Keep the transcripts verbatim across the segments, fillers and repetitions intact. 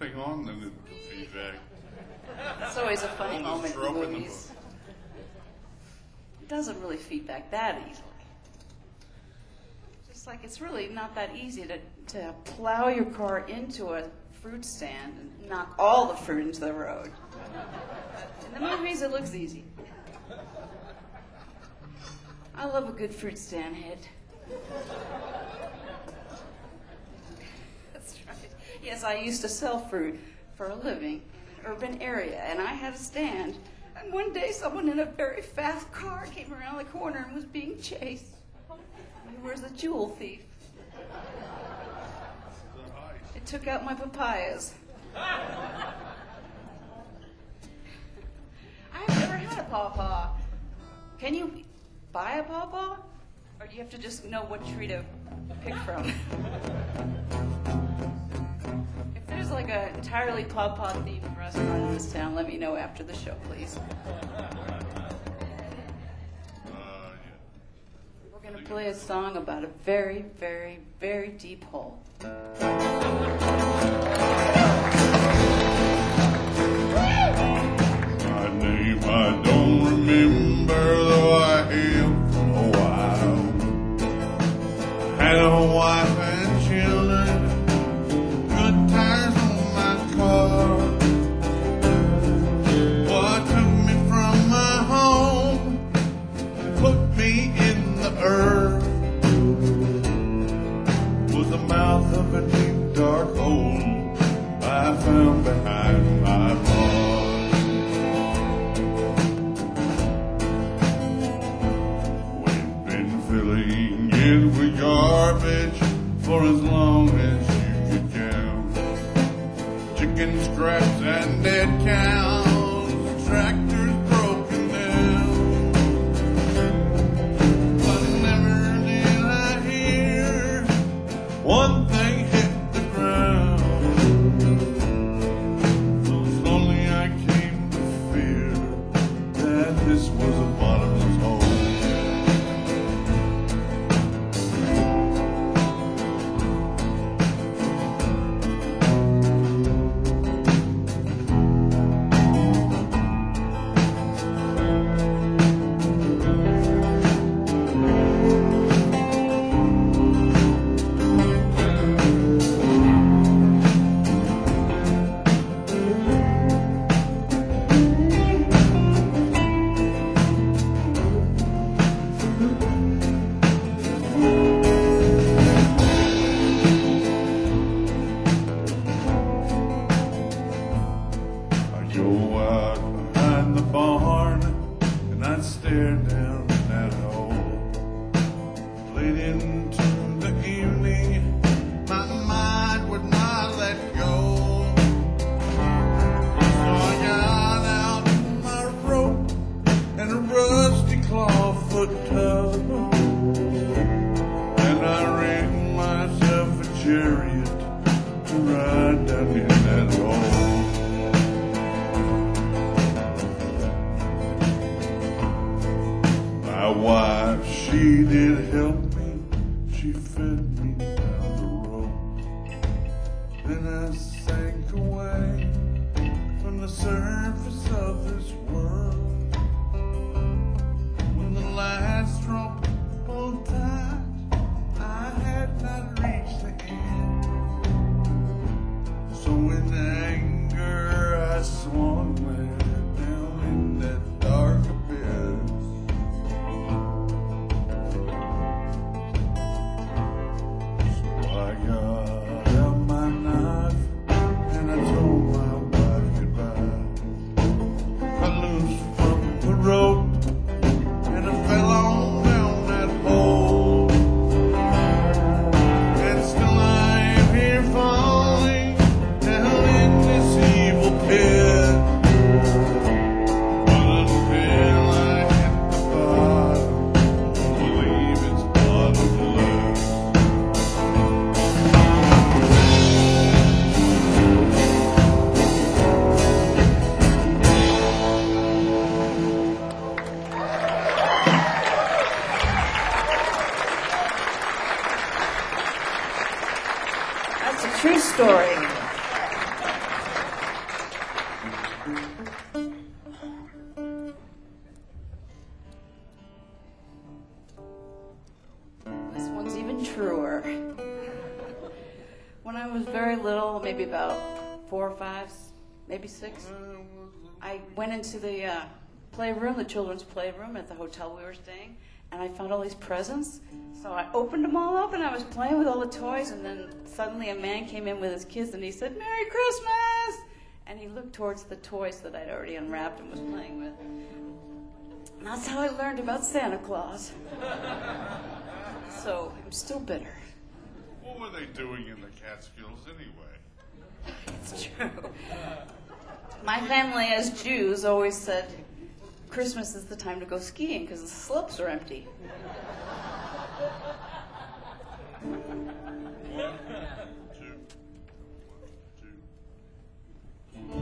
nothing on the neutral feedback. It's always a funny All moment this in trope the in the movies. It doesn't really feedback that easily. Just like it's really not that easy to, to plow your car into a fruit stand and knock all the fruit into the road. In the movies, it looks easy. I love a good fruit stand hit. That's right. Yes, I used to sell fruit for a living in an urban area, and I had a stand. And one day, someone in a very fast car came around the corner and was being chased. He was a jewel thief. It took out my papayas. I've never had a pawpaw. Can you buy a pawpaw? Or do you have to just know what tree to pick from? If there's like an entirely pawpaw themed restaurant in this town, let me know after the show, please. We're going to play a song about a very, very, very deep hole. My name I don't remember, though I have for a while. I had a wife and children, good tires on my car. What took me from my home and put me in the earth was the mouth of a deep dark hole I found behind my bar. Filling it with garbage for as long as you could count. Chicken scraps and dead cows, tractors broken down. But never did I hear one thing hit the ground. So slowly I came to fear that this was a bottomless hole. True story. even truer. When I was very little, maybe about four or five, maybe six, I went into the uh, playroom, the children's playroom at the hotel we were staying, and I found all these presents. So I opened them all up, and I was playing with all the toys, and then suddenly a man came in with his kids, and he said, "Merry Christmas!" And he looked towards the toys that I'd already unwrapped and was playing with. And that's how I learned about Santa Claus. So I'm still bitter. What were they doing in the Catskills anyway? It's true. My family, as Jews, always said Christmas is the time to go skiing because the slopes are empty. One, two, one, two.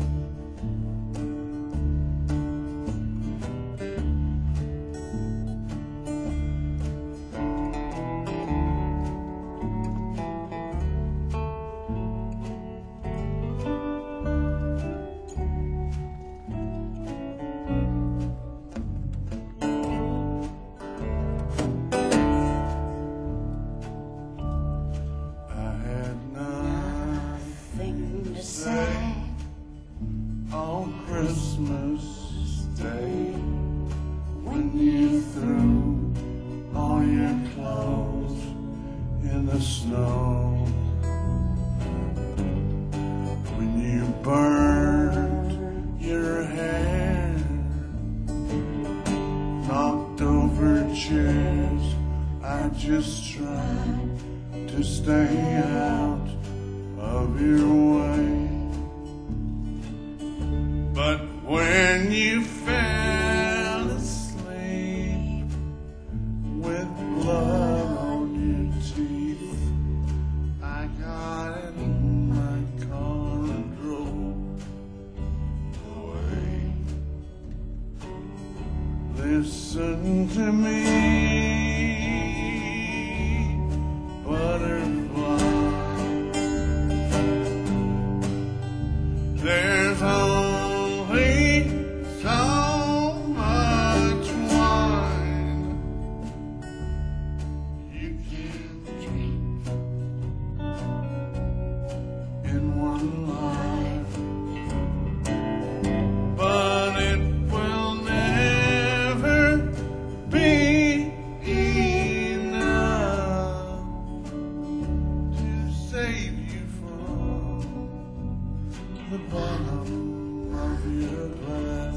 Christmas Day, when you threw all your clothes in the snow, when you burned your hair, knocked over chairs, I just tried to stay out of your way. But when you fell asleep with blood on your teeth, I got in my car and drove away. Listen to me, butterfly. There's a so much wine you can drink in one life, but it will never be enough to save you from the bottom of your glass.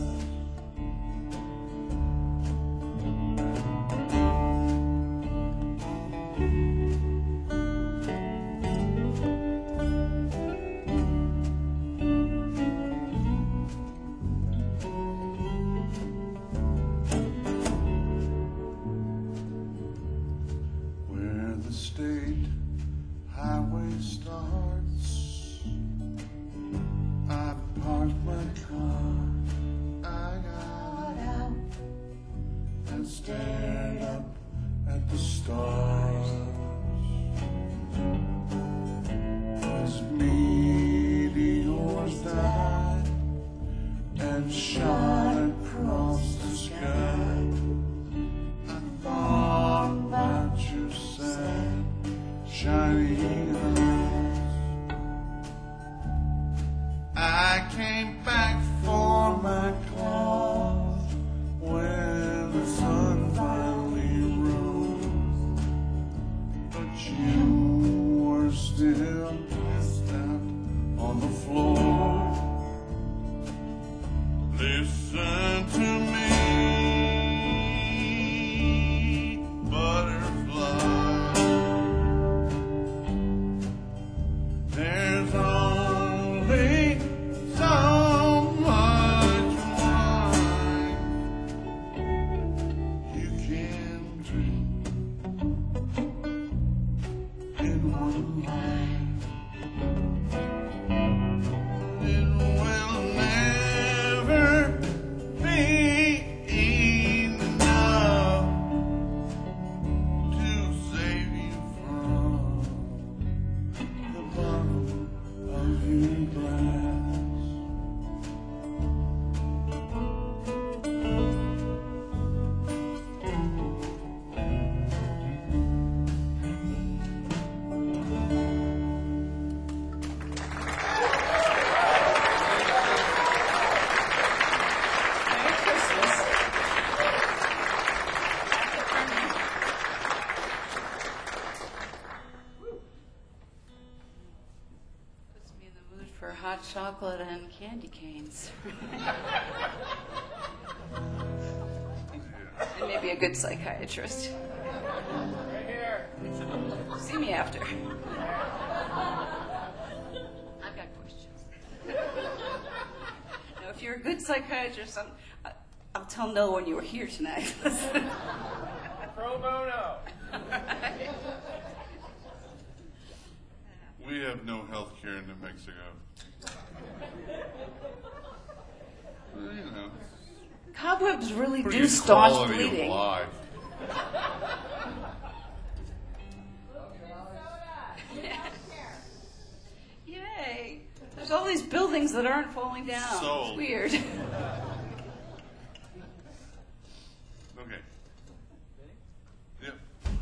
Where the state highway starts, I parked my car, I got out and stared up at the stars. As meteors died and shot across the sky, I thought about your sad, shining eyes. I came back for my clothes when the sun finally rose, but you were still passed out on the floor. Listen hot chocolate and candy canes. And maybe a good psychiatrist. Right here. See me after. I've got questions. Now, if you're a good psychiatrist, I'm, I- I'll tell no one you were here tonight. Pro bono. We have no health care in New Mexico. Well, you know, Cobwebs really pretty do good staunch quality bleeding. of life. Yay! There's all these buildings that aren't falling down. Sold. It's weird. Okay. Yep.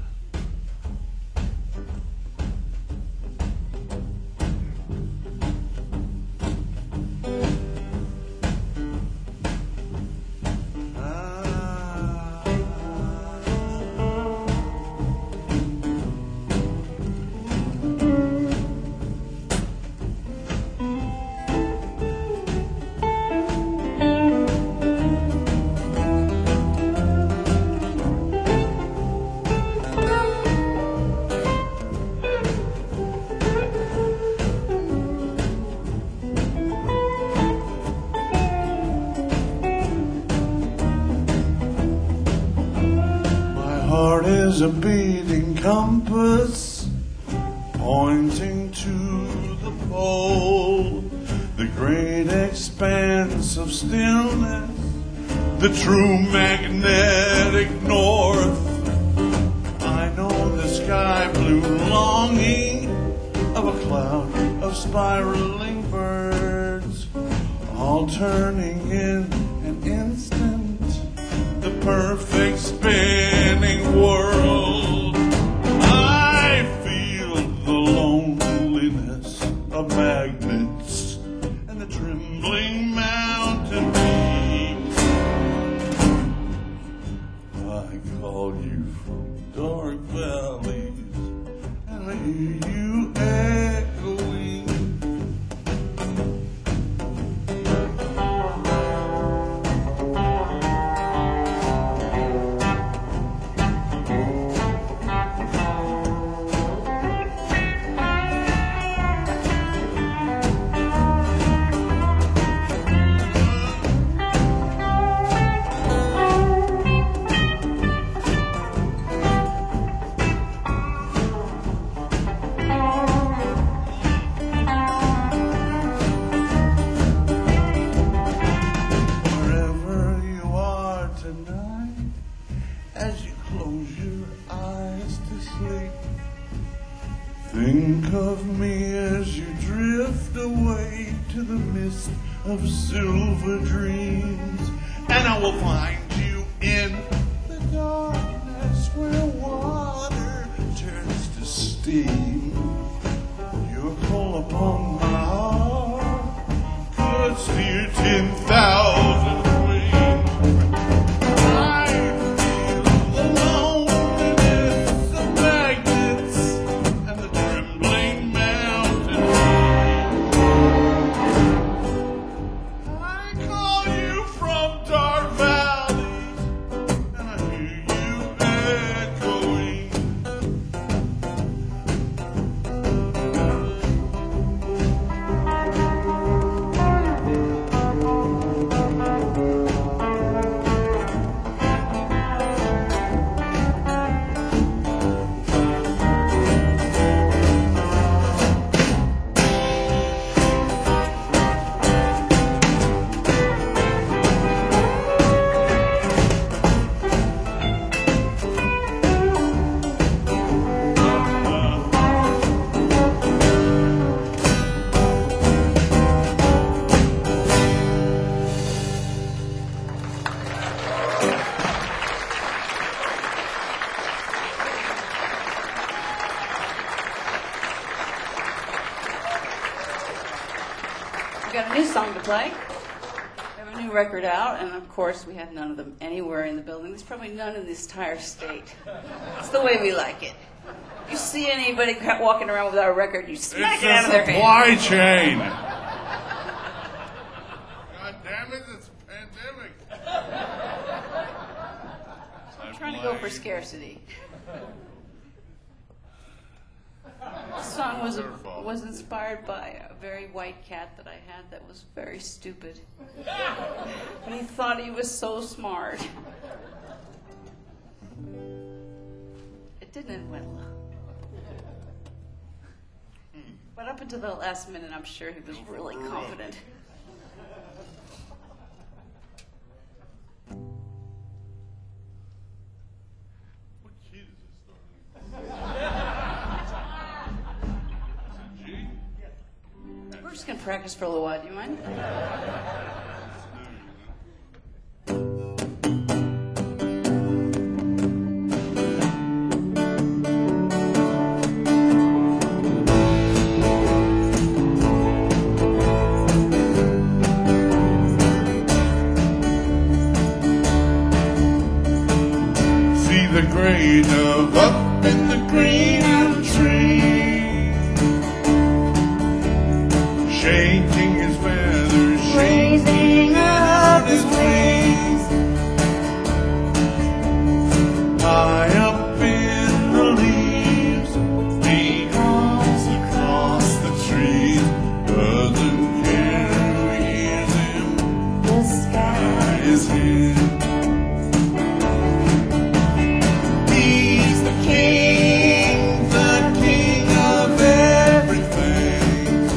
My heart is a beating compass pointing to the pole, the great expanse of stillness, the true magnetic north. I know the sky blue longing of a cloud of spiraling birds, all turning in an instant, the perfect spinning world. I feel the loneliness of magnets and the trembling mountain peaks. I call you from dark valleys and I hear you echoing. Wherever you are tonight, as you close your eyes to sleep, think of me as you drift away to the mist of silver dreams, and I will find you in the darkness where water turns to steam. Your call upon my heart could steer ten thousand wings. I feel the loneliness of magnets and the trembling mountain peaks. I call you from dark valleys, and I hear you echoing. We've got a new song to play. We have a new record out, and of course, we have none of them anywhere in the building. There's probably none in this entire state. It's the way we like it. You see anybody walking around without a record, you smack It's it out a of their hand. supply chain. for scarcity. The song was, Her fault. was inspired by a very white cat that I had that was very stupid. But he thought he was so smart. It didn't end well. But up until the last minute, I'm sure he was really confident. What key does this start in? Is it G? We're just going to practice for a little while. Do you mind? See the grain of up in the green elm tree, shaking his feathers, shaking out his wings. High up in the leaves, he comes across the trees, doesn't care who hears him, the sky is his. He's the king, the king of everything.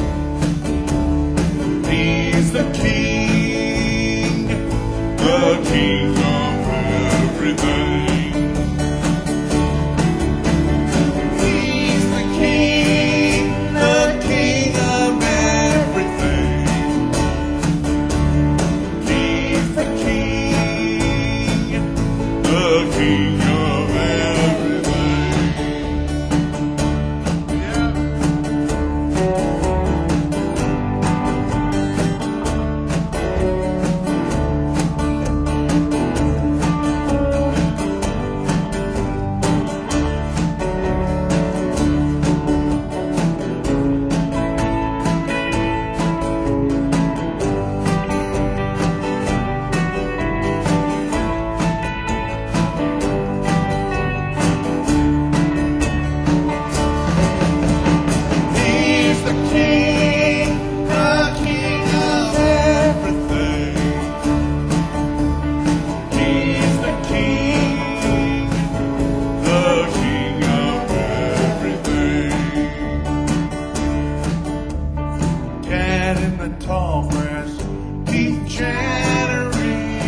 He's the king, the king of everything. He's the king, the king of everything. He's the king, the king of everything. Yeah. He's the king, the king of everything. He's the king, the king of everything. Cat in the tall grass, keep chattering.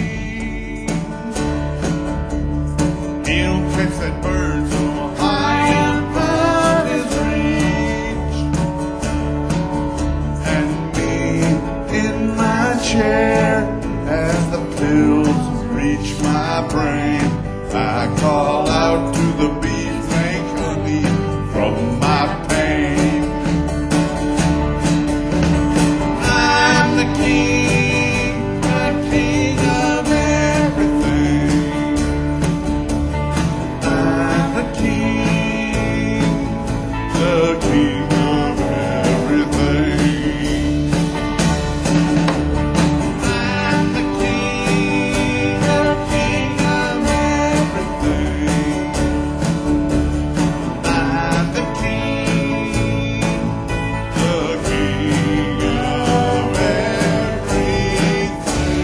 He'll catch that bird so high above his reach. And me in my chair as the pills reach my brain, I call out to the bees, make honey from my pain. I'm the king, the king of everything. I'm the king, the king of everything. I'm the king, the king of everything. I'm the king, the king of everything.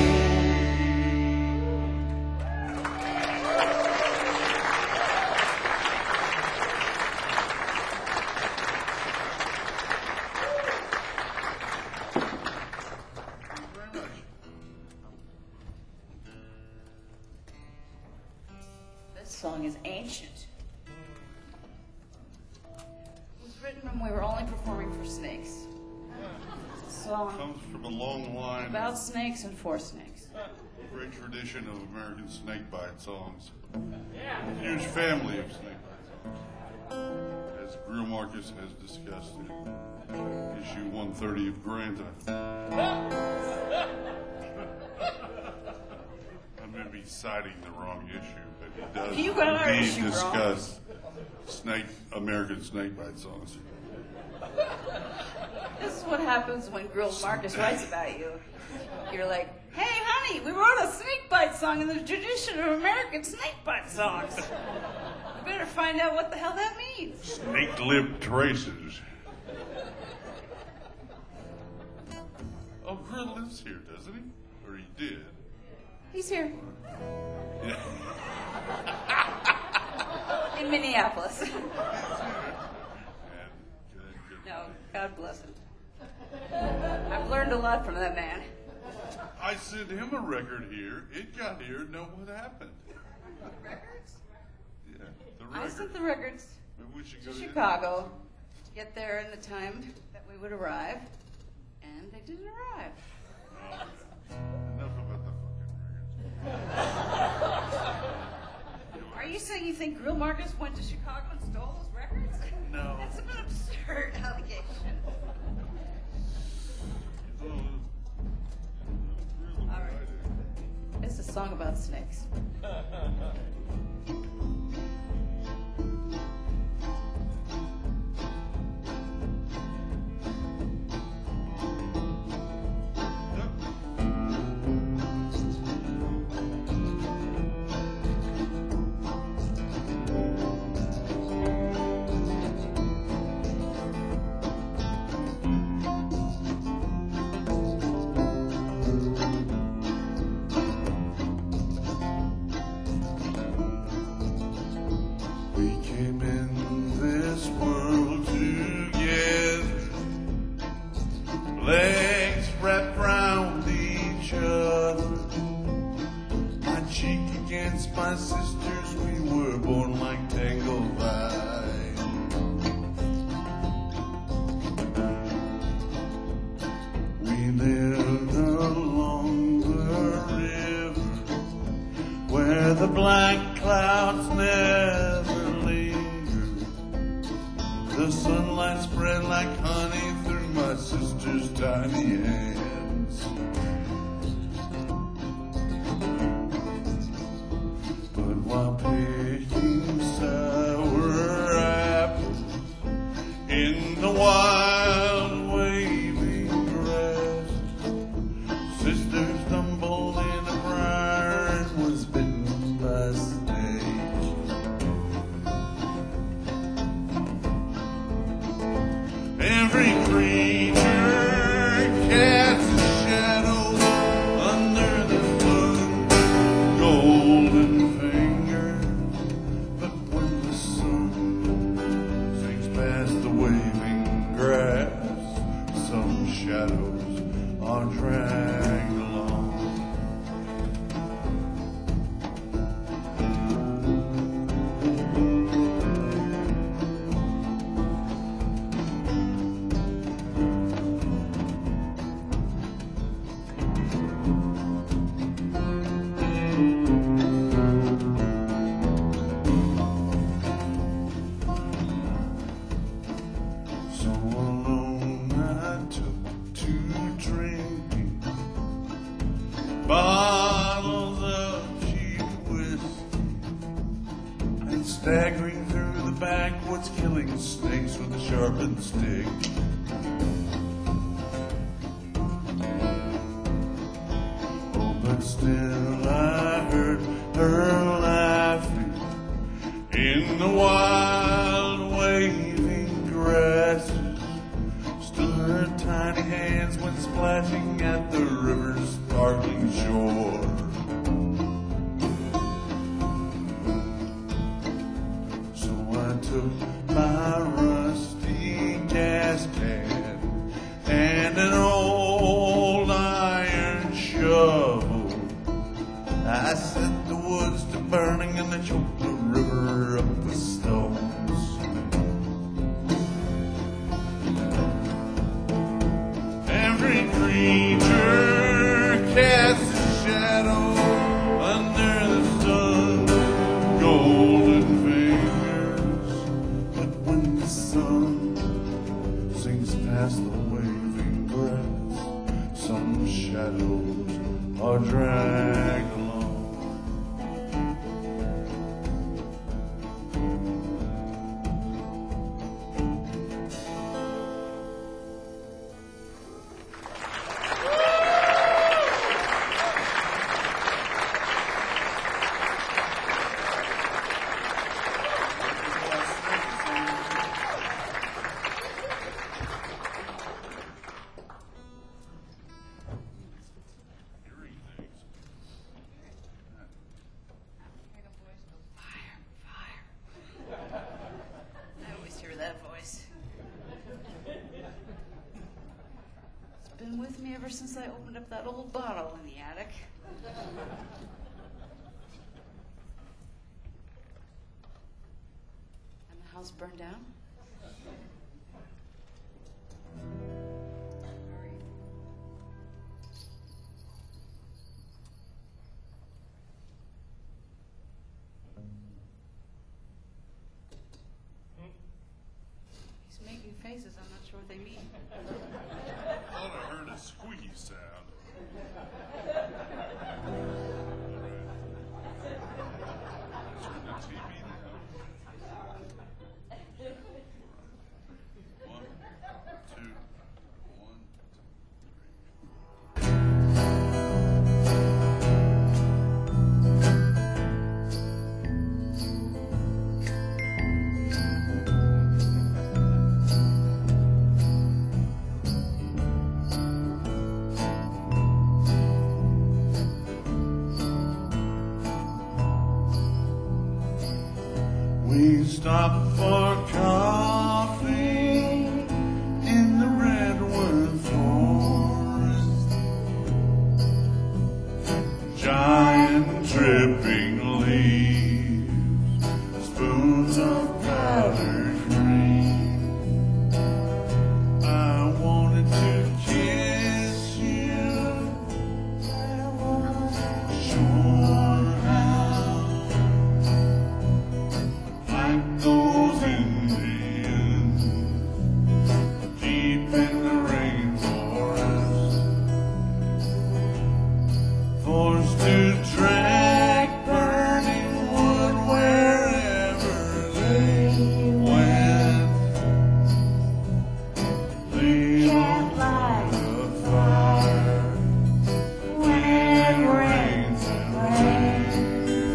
Very much. This song is ancient. It was written when we were only performing for snakes. It's a song Comes from a long line, about snakes and for snakes. great tradition of American snakebite songs. Huge family of snakebite songs. As Greer Marcus has discussed in issue one thirty of Granta. I may be citing the wrong issue, but it does You got our indeed issue wrong. discuss snake American snakebite songs. This is what happens when Girl Marcus writes about you. You're like, Hey, honey, we wrote a snakebite song in the tradition of American snakebite songs. We better find out what the hell that means. Snake-lipped traces. Oh, Grill lives here, doesn't he? Or he did. He's here Yeah. in Minneapolis. And good, good. No, God bless him. I've learned a lot from that man. I sent him a record here. It got here. Know what happened? Records? Yeah, the I record. sent the records Maybe we should to go to Chicago to get there in the time that we would arrive, and they didn't arrive. Enough about the fucking records. Are you saying you think Grill Marcus went to Chicago and stole those records? No. That's an absurd allegation. Oh, All right. It's a song about snakes. Legs wrapped round each other, my cheek against my sister's. We were born like tangled vines. We lived along the river where the black clouds never lingered. The sunlight spread like honey through my sister's tiny hands. But while picking sour apples in the wild waving grass, sister stumbled in a briar and was bitten by a snake. Every creature casts a shadow under the sun, golden finger. But when the sun sinks past the waving grass, some shadows are dragged along. So alone I took to drinking bottles of cheap whiskey and staggering through the backwoods, killing snakes with a sharpened stick. Oh, but still I heard her laughing in the wild waving grasses. Still her tiny hands went splashing at the river's sparkling shore. So I took my rusty gas can and an old iron shovel. I set the woods to burning and I choked the river up with stones. Every creature casts a shadow under the sun, golden fingers. But when the sun sinks past the waving grass, some shadows are dragged along. since I opened up that old bottle in the attic. And the house burned down? He's making faces. I'm not sure what they mean. I thought I heard a squeaky sound. Turn the T V down. One, two, one, we stopped for coffee in the redwood forest. Giant dripping leaves, spoons of powdered cream. I wanted to kiss you, sure how. Like those Indians deep in the rainforest, forced to drag burning wood wherever they went. They don't light the fire when it rains and rains.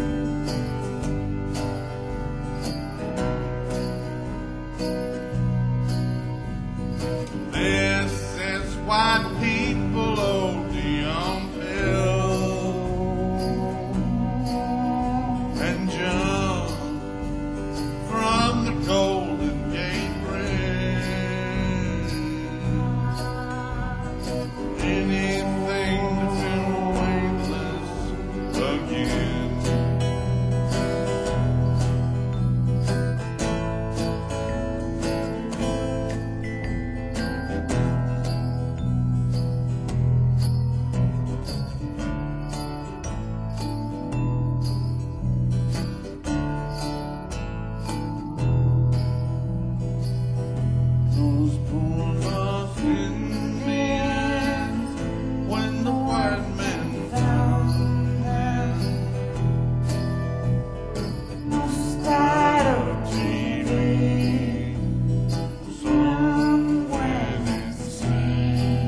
This is why people O D on pills and jump from the Golden Gate Bridge. Anything to feel weightless again. Those poor lost Indians, when the white men found them, must died of T B somewhere in sea.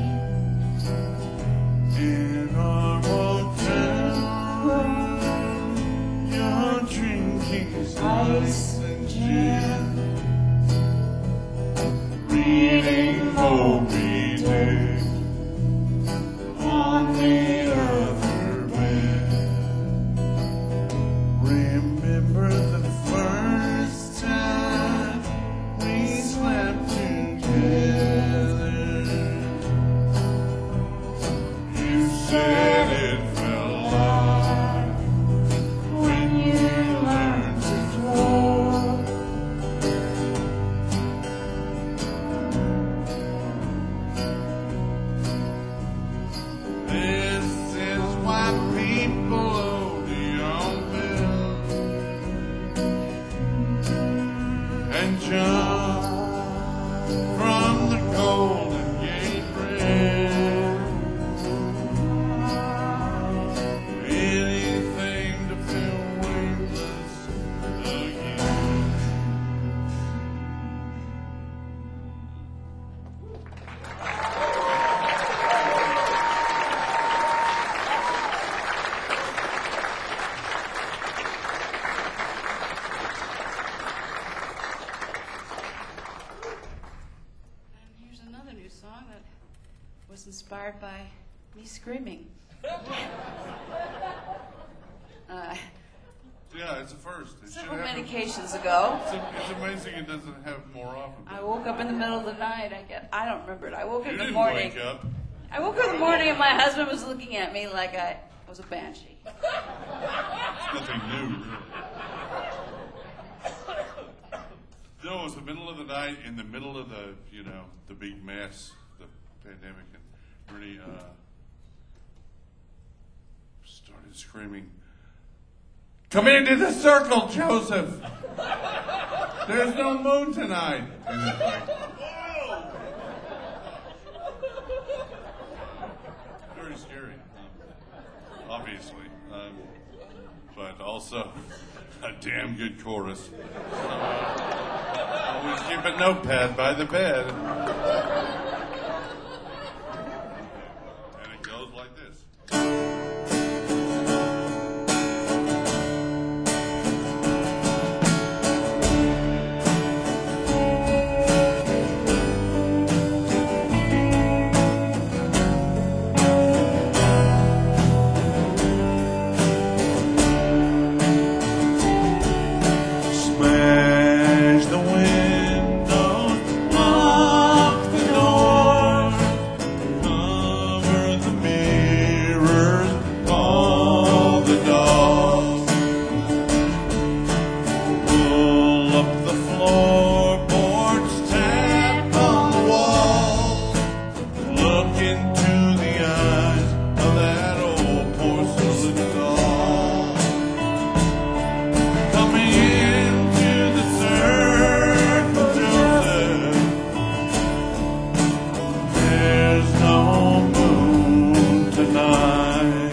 In our motel room, you're drinking ice and gin, reading Moby Dick on the other bed. Remember the first time we slept together? You said it felt like when you learned to float. This is why people O D on pills and jump from the Golden Gate Bridge. Anything to feel weightless again. And here's another new song that was inspired by me screaming. Uh, Yeah, it's a first. It should several happen. medications ago, It's, it's amazing it doesn't happen more often. I woke up in the middle of the night. I get, I don't remember it. I woke up You in the didn't morning. wake up. I woke up in the morning and my husband was looking at me like I was a banshee. It's nothing new, really. No, it was the middle of the night, in the middle of the, you know, the big mess, the pandemic, and Ernie uh, started screaming, "Come into the circle, Joseph! There's no moon tonight!" And it's like, whoa! Very scary, um, obviously. Um, but also a damn good chorus. Uh, always keep a notepad by the bed. And it goes like this. Smash the windows, lock the doors, cover the mirrors, call the dogs, pull up the floorboards, tap on the walls, look into the eyes of that old porcelain doll. Coming into the circle, Joseph, there's no moon tonight.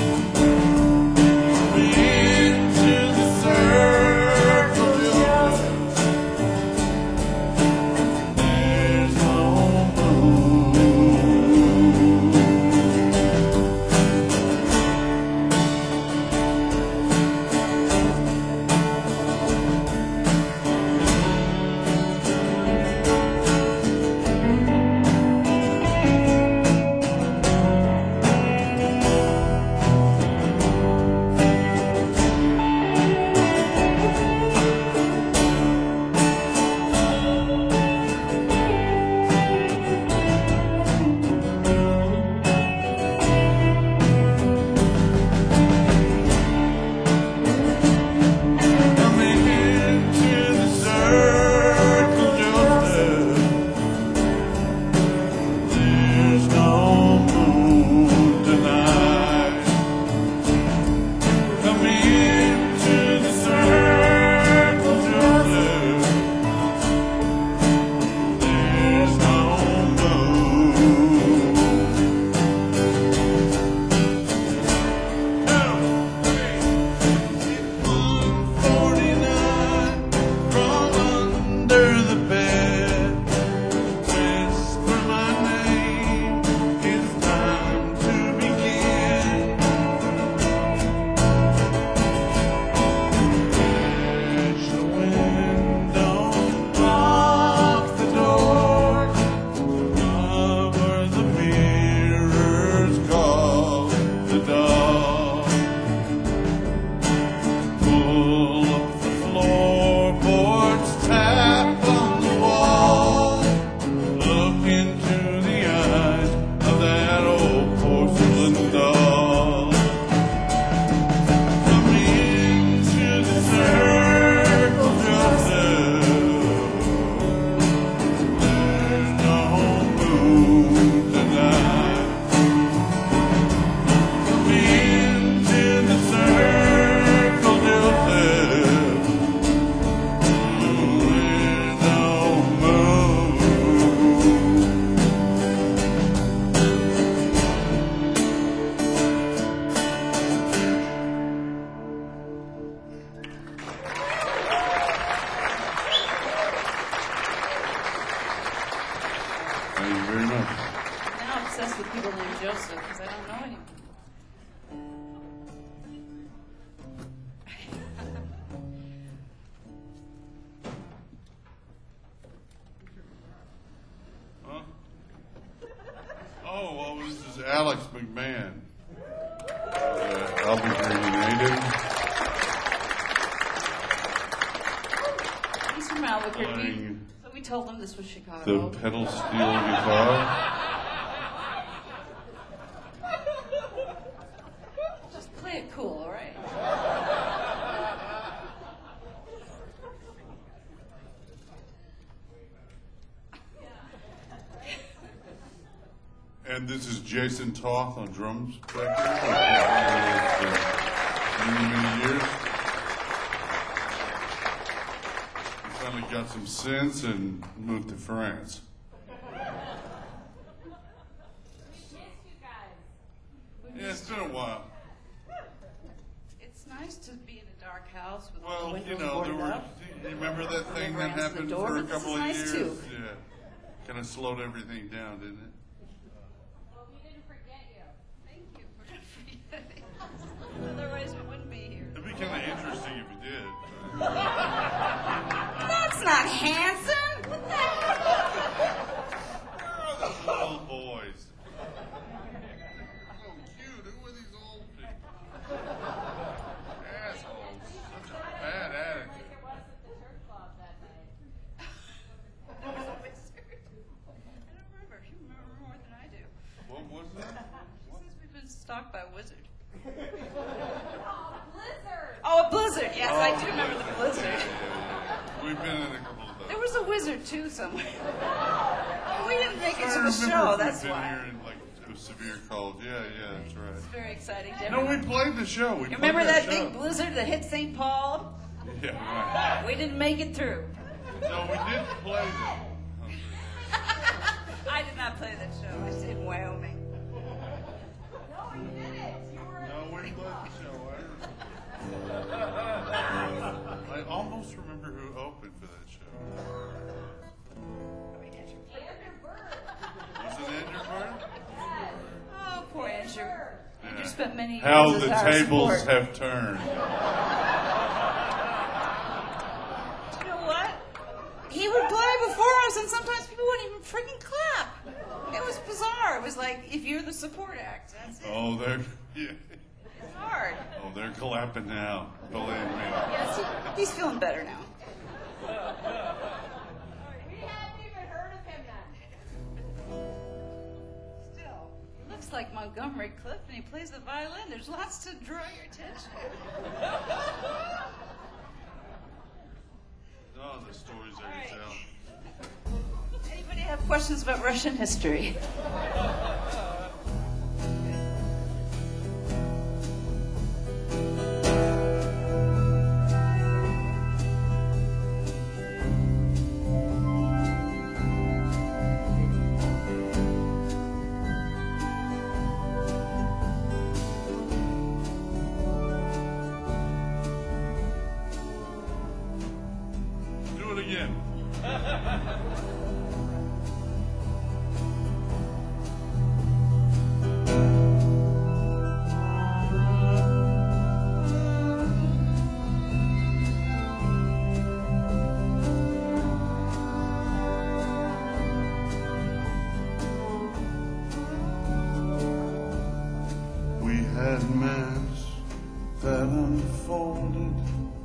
Coming into the circle, Joseph, there's no moon. Coming into the circle, Joseph, there's no moon tonight. Coming into the circle, Joseph, there's no moon. forty-nine from under the bed. Whisper my name. It's time to begin. Catch the window, lock the door, cover the mirrors, call the dog. Pull up the floorboards, tap on the wall, look into the eyes of that old porcelain doll. Come into the circle, Joseph, there's no moon tonight. Come into the circle, Joseph, there's no moon. Thank you very much. Now I'm obsessed with people named Joseph because I don't know anyone. Huh? Oh, well, this is Alex McMahon, uh, Albuquerque native, He's from Albuquerque. playing So we told him this was Chicago. the pedal steel guitar. And this is Jason Toth on drums back there. Uh, many, many years. He finally got some sense and moved to France. Yeah, it's been a while. It's nice to be in a dark house with all the Well, windows you know, there boarded were. up. You remember that thing that Never answered the happened door, for a but this couple is of nice, years? too. Yeah, kind of slowed everything down, didn't it? Well, we didn't forget you. Thank you for not forgetting. Otherwise, we wouldn't be here. It'd be kind of interesting if you did. That's not handsome. What the Those little boys. So cute. Who are these old people? Assholes. Such a bad Like attitude. it was at the church club that night. There was a wizard. I don't remember. You remember more than I do. What was that? She says we've been stalked by a wizard. Oh, blizzard! Oh, a blizzard. Yes, I Oh, do remember the blizzard. We've been in a couple of those. There was a wizard too somewhere. Oh, we didn't make it I to the remember show. we've That's been why. here in like a severe cold. Yeah, yeah, that's It's right. very exciting. to No, we everyone. played the show. We You played remember that show. big blizzard that hit Saint Paul? Yeah, right. We didn't make it through. No, we did play them. I did not play that show. I stayed in Wyoming. No, you did it. You were. No, we played the show. I, I almost remember who opened for that show. Andrew Bird. Was it Andrew Bird? Oh, poor Andrew. Andrew Yeah. spent many years How as the our tables support. have turned. You know what? He would play before us, and sometimes people wouldn't even freaking clap. It was bizarre. It was like, if you're the support act, that's it. Oh, they're yeah. It's hard. Oh, they're clapping now. Believe me. Yes, he, he's feeling better now. We hadn't even heard of him then. Still, he looks like Montgomery Clift, and he plays the violin. There's lots to draw your attention. Oh, the stories All I right. can tell. Anybody have questions about Russian history? Do it again. We had maps that unfolded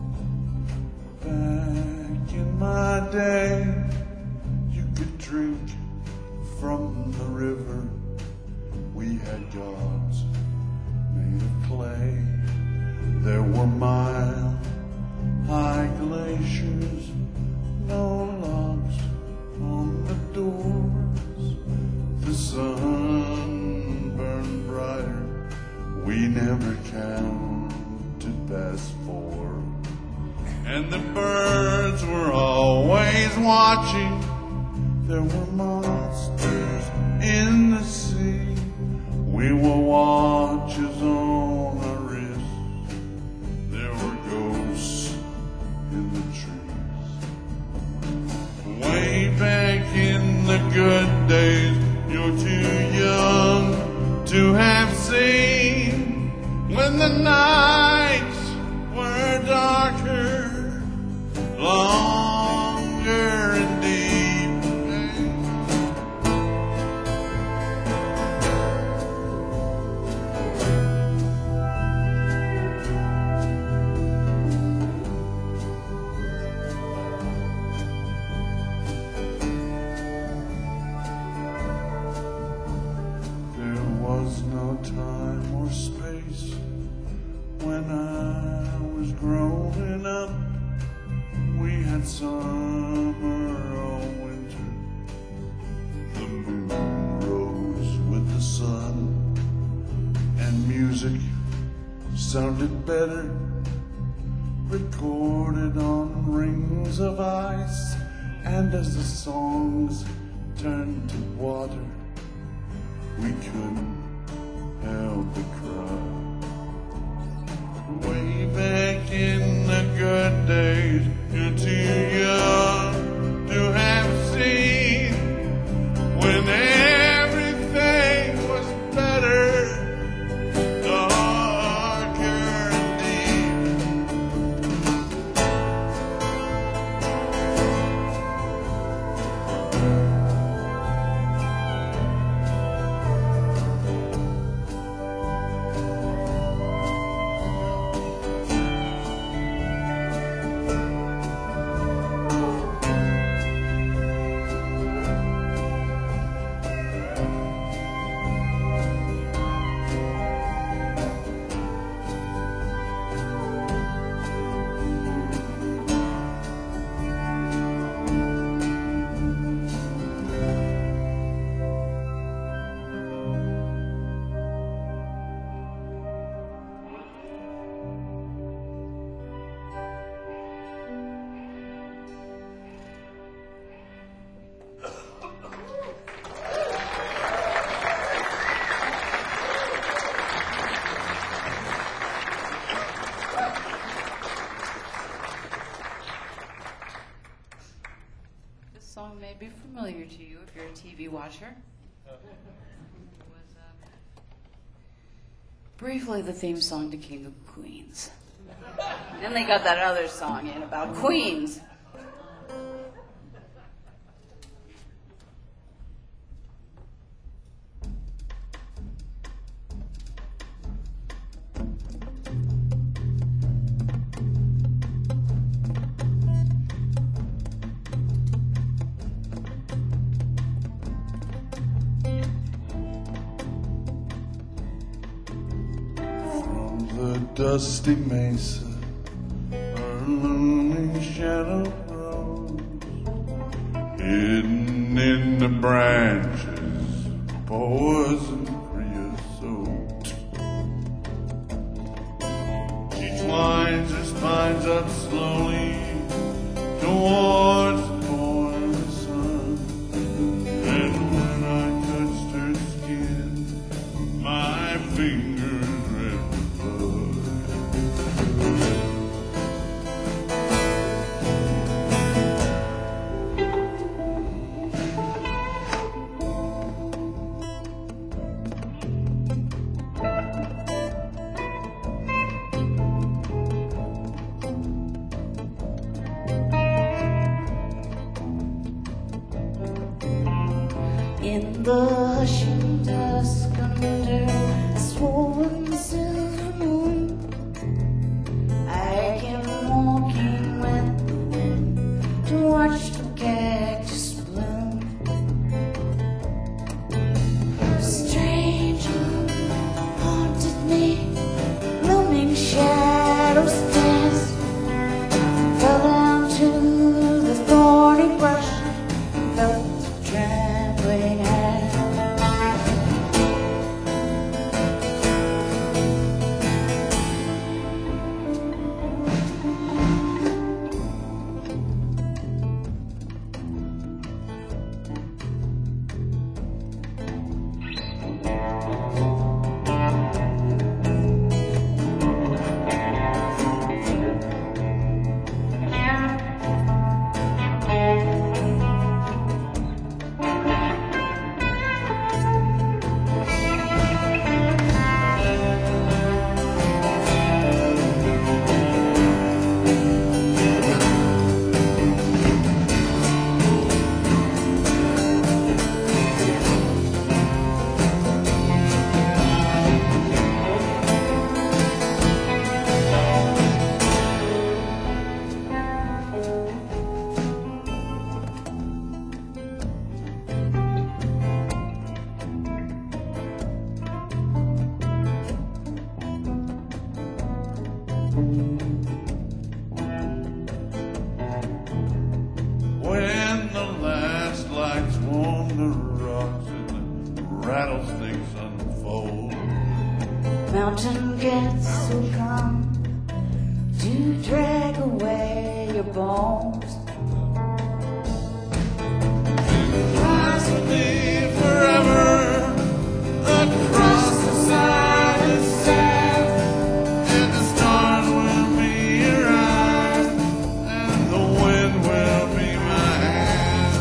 back in my day. You could drink from the river. We had gods made of clay. There were mile high glaciers, no locks on the doors. The sun burned brighter. We never counted past four. And the birds were always watching. There were monsters in the sea. We were watchers on our wrists. There were ghosts in the trees. Way back in the good days, you're too young to have seen when the nights were darker, longer and deep. There was no time or space when I was growing up. We had summer or winter. The moon rose with the sounded better recorded on rings of ice. And as the songs turned to water, we couldn't help but cry. Way back in the good days, you're too young to have seen when everything was better, darker indeed. This song may be familiar to you if you're a T V watcher. It was um, briefly the theme song to King of Queens. Then they got that other song in about queens. The dusty mesa, her looming shadow grows, hidden in the branches, poison creosote. She twines her spines up slowly towards the morning sun, and when I touched her skin, my fingers read the blood. In the hushing dusk under a swollen silver moon, I came walking with the wind to watch the cactus bloom. A stranger haunted me, looming shadows danced, fell down to the thorny brush and felt the trembling hand. mountain gets will come to drag away your bones. Possibly forever across the silent sand, and the stars will be your eyes, and the wind will be my hand.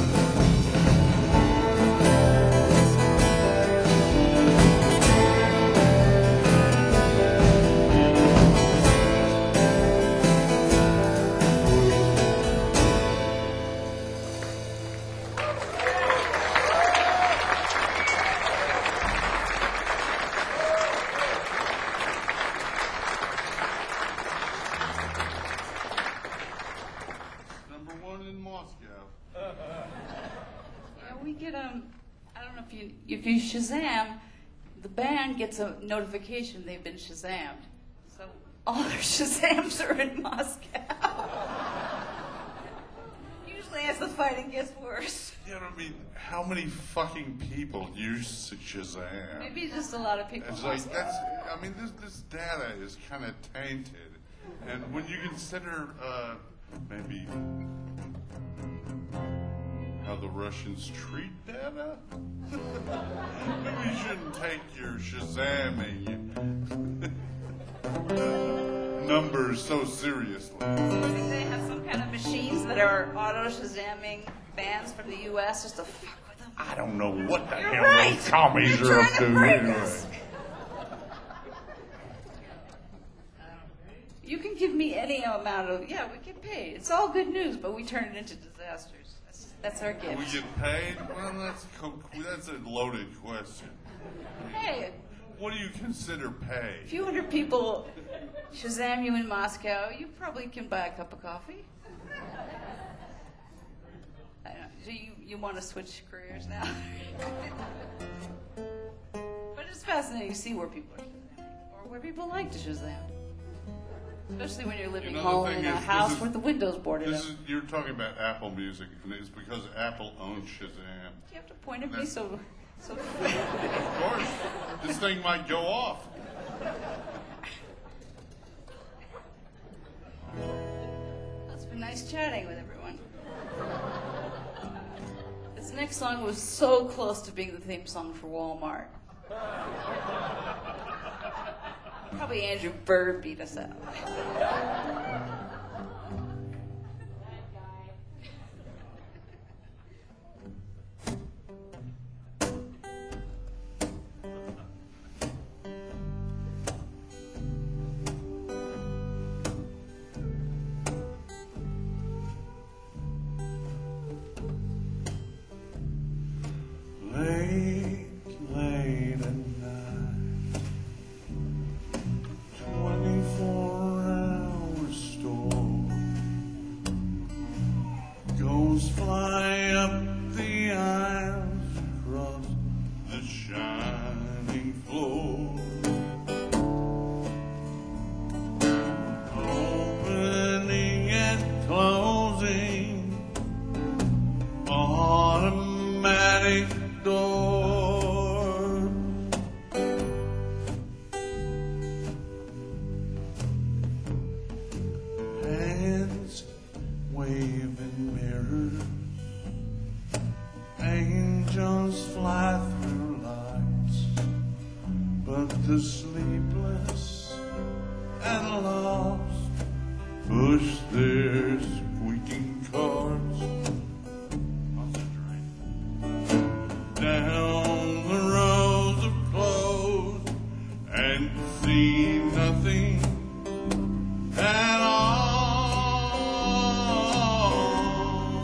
Number one in Moscow. Yeah, we get um. I don't know if you if you Shazam, the band gets a notification they've been Shazammed. So all their Shazams are in Moscow. Usually, as the fighting gets worse, Yeah, I mean, how many fucking people use Shazam? maybe just a lot of people. It's in like Moscow. that's. I mean, this this data is kind of tainted, and when you consider uh, maybe how the Russians treat data, maybe you shouldn't take your Shazamming numbers so seriously. Maybe they have some kind of machines that are auto Shazamming bands from the U S just to fuck with them. I don't know what the You're hell right. those commies They're are up trying to to break anyway. us. You can give me any amount of, yeah, we get paid. It's all good news, but we turn it into disasters. That's, that's our gift. We get paid? Well, that's co- that's a loaded question. Hey, What do you consider pay? a few hundred people Shazam you in Moscow, you probably can buy a cup of coffee. I don't know. So you, you want to switch careers now? But it's fascinating to see where people are Shazamming, or where people like to Shazam. Especially when you're living You know, the home thing in a is, this house is- with the windows boarded This up. is you're talking about Apple Music, and it's because Apple owns Shazam. You have to point at me so, so. Of course, this thing might go off. It's been nice chatting with everyone. This next song was so close to being the theme song for Walmart. Probably Andrew Bird beat us out. Late, late at night, twenty-four hour storm goes fly up the aisles across the shining floor, opening and closing automatic door. Hands waving mirrors, angels fly through lights, but the sleepless and lost push their squeaking cars down the rows of clothes and see nothing at all.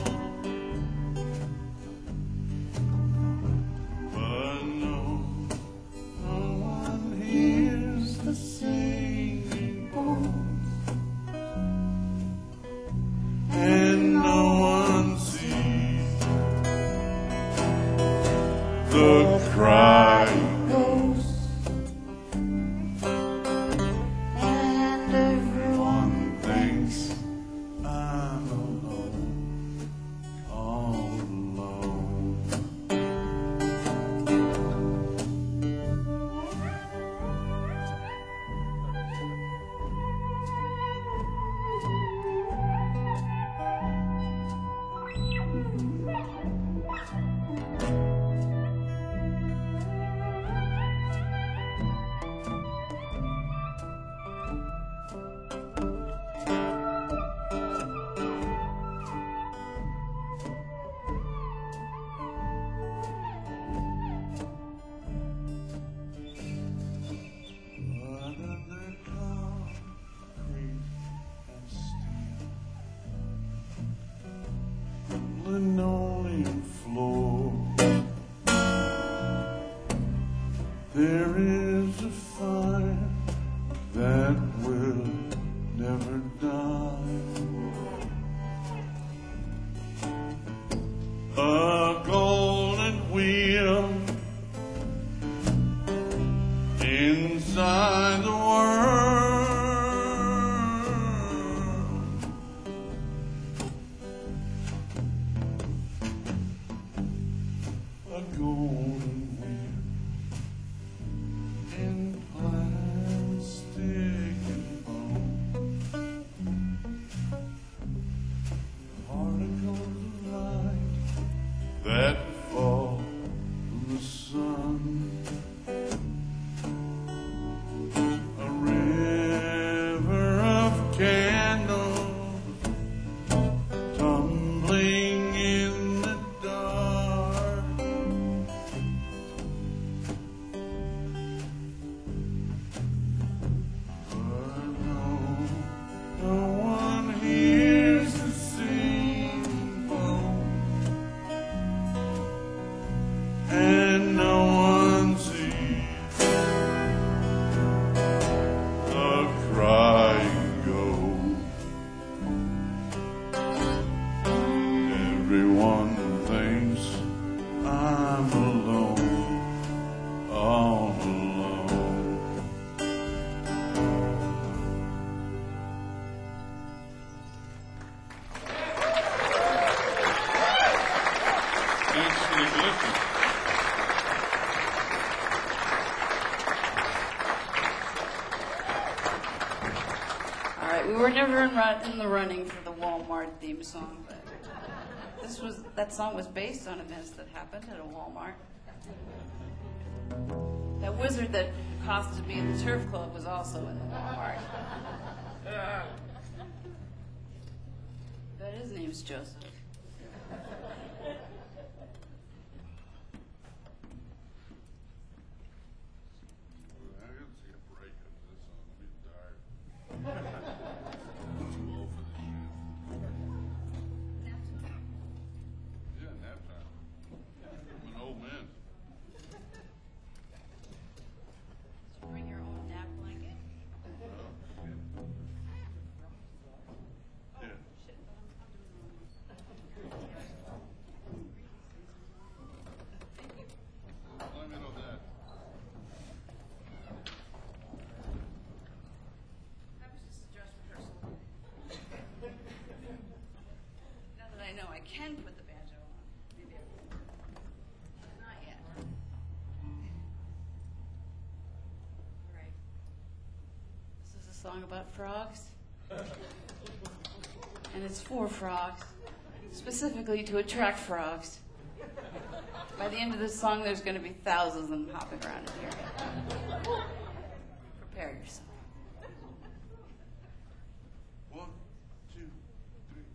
But no, no one hears linoleum floor. There is a fire that will never die. A golden wheel inside the world. A golden wheel in plastic and bone. Particles of light that fall from the sun. A river of candles tumbling in the dark. But no, no one hears the singing boat. And no one sees the crying goat. Everyone thinks I'm alone, all alone. Thanks for the listening. All right, we were never in, run, in the running for the Walmart theme song, but this was that song was based on events that happened at a Walmart. That wizard that accosted me in the turf club was also in the Walmart. But his name's Joseph. I gotta take a break after this song. I'm getting tired. Too old for this shit. Yeah, nap time. I'm an old man. Bring your own nap blanket. Yeah. Shit. Let me know that. That was just a dress rehearsal. Now that I know I can put the banjo on, maybe I will. Not yet. All right. This is a song about frogs. And it's for frogs, specifically to attract frogs. By the end of this song, there's going to be thousands of them hopping around in here. Prepare yourself. One, two, three.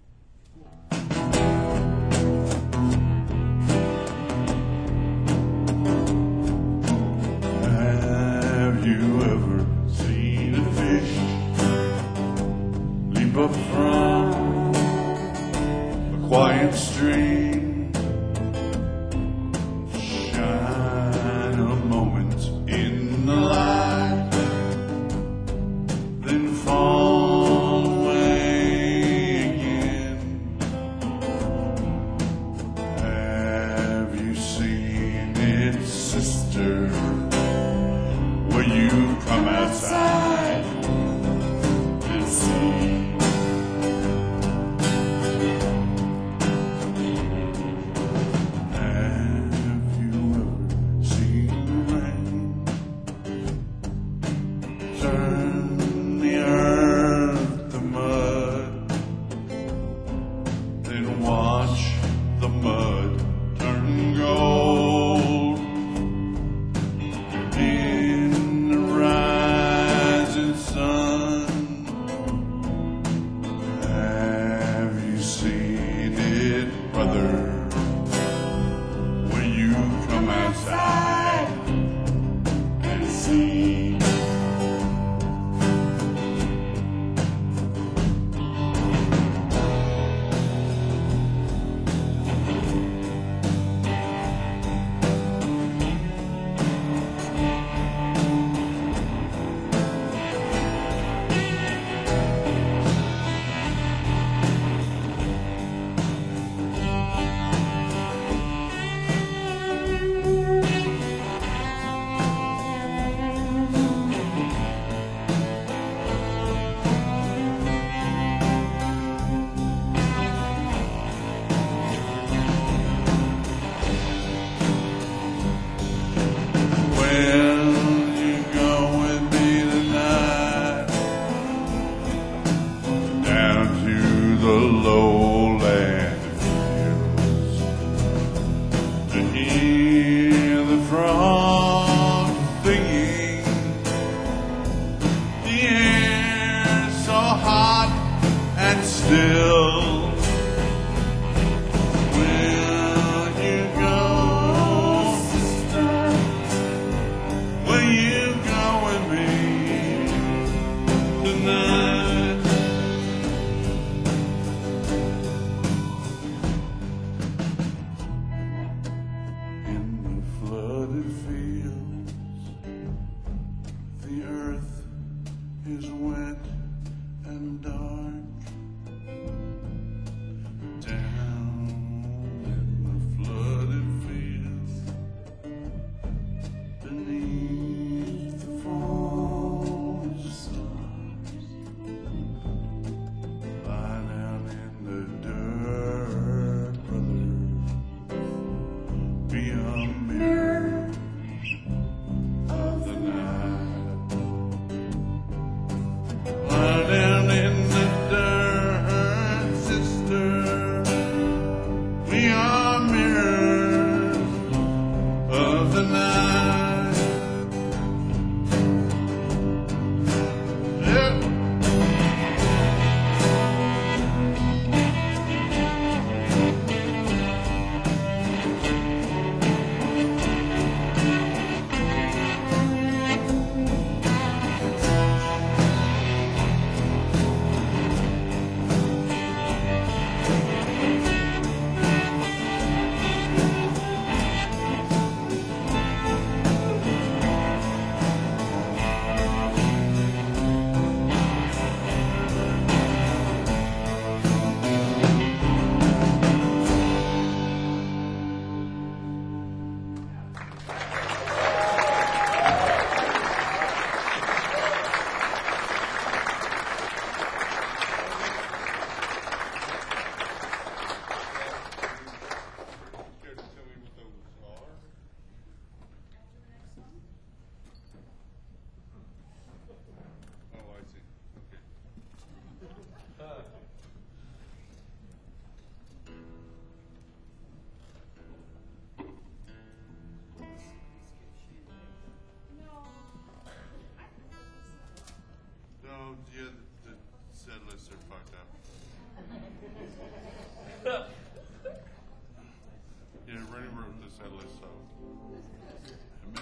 Have you ever seen a fish leap up from a quiet stream, shine a moment in the light, then fall away again? Have you seen it, sister, where you come outside and see? Have you ever seen the rain turn the earth to mud, then watch the mud turn gold in the rising sun? Have you seen it, brother, when you come outside and see?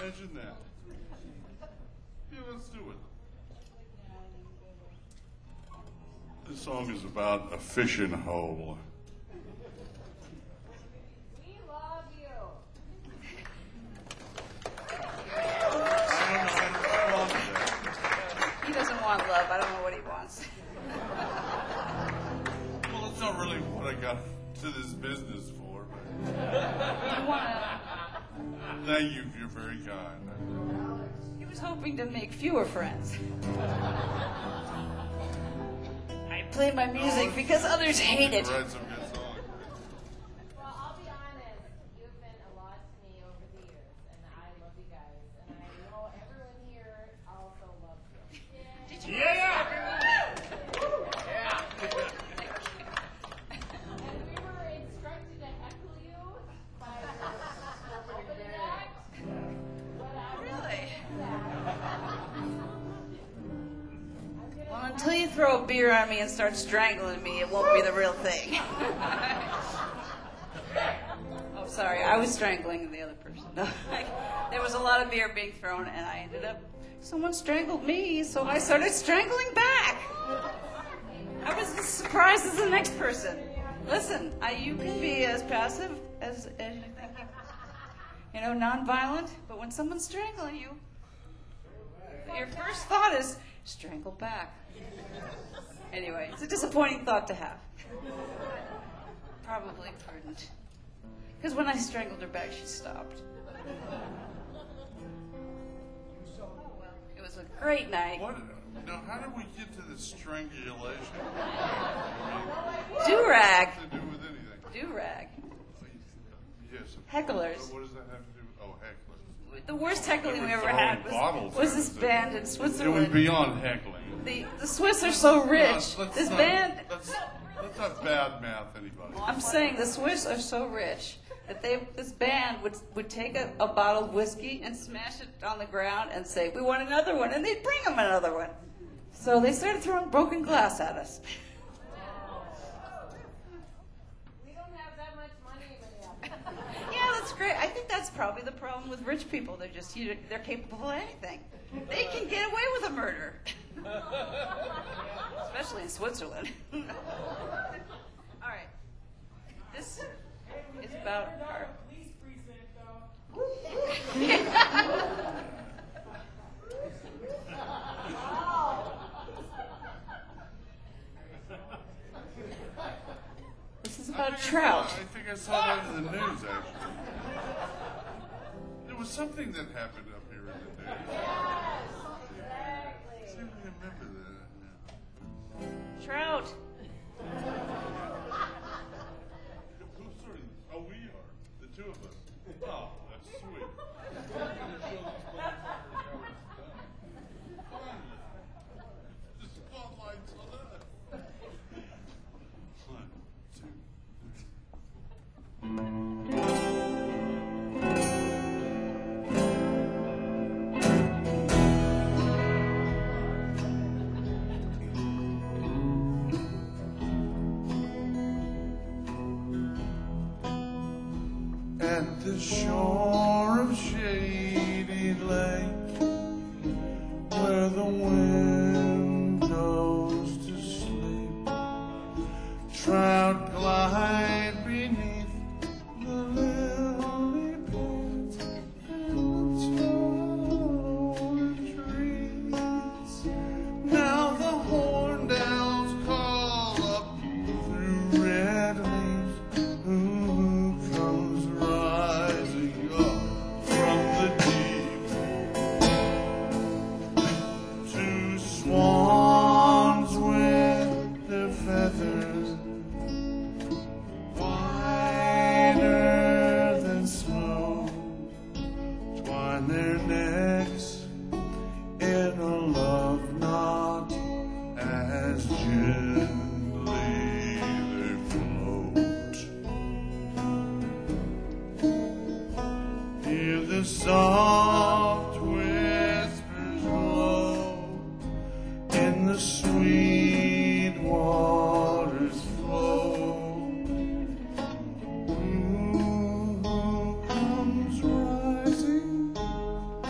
Imagine that. Yeah, let's do it. This song is about a fishing hole. We love you. I don't know, I don't want that. He doesn't want love. I don't know what he wants. Well, it's not really what I got to this business for, but You wanna? thank you, you're very kind. He was hoping to make fewer friends. I play my music because others hate it. Write some good songs. Well, I'll be honest. You've been a lot to me over the years, and I love you guys. And I know everyone here also loves you. Did you? Yeah! And we were instructed to heckle you by your opening act. But I Really? I'm Well, gonna until you throw a beer on me and start strangling me, it won't be the real thing. Oh, sorry. I was strangling the other person. No, there was a lot of beer being thrown, and I ended up. Someone strangled me, so I started strangling back. I was as surprised as the next person. Listen, I, you can be as passive as, as you think. You know, nonviolent, but when someone's strangling you, your first thought is strangle back. Anyway, it's a disappointing thought to have. Probably prudent. Because when I strangled her back, she stopped. It was a great night. What? Now, how did we get to this strangulation? Do-rag. Nothing to do with anything. Do-rag. Yes. Hecklers. What does that have to do with? Oh, hecklers. The worst heckling They we were ever throwing had bottles was, was at this us. band in It was Switzerland. beyond heckling. The, the Swiss are so rich. Let's- let's This not- band, Let's, let's not bad mouth anybody. I'm saying the Swiss are so rich that they, this band would, would take a, a bottle of whiskey and smash it on the ground and say, we want another one, and they'd bring them another one. So they started throwing broken glass at us. We don't have that much money in the Yeah, that's great. I think that's probably the problem with rich people. They're just, you, they're capable of anything. They can get away with a murder. Especially in Switzerland. All right. This is about our... Police precinct, This is I about think I trout. saw- I think I saw that in the news, actually. There was something that happened up here in the news. I seem to remember that. Trout. Who's sorry? Oh, we are. The two of us. Oh, that's sweet. The spotlight's on us. One, two. At the shore of Shady Lake, where the wind goes to sleep, trout glide beneath the lily pads and tall trees. Now the horned owls call up through red leaves, who comes rising up from the deep? Two swans with their feathers whiter than snow twine their necks in a love knot as gently they float. Hear the soft whispers glow in the sweet waters flow. Who comes rising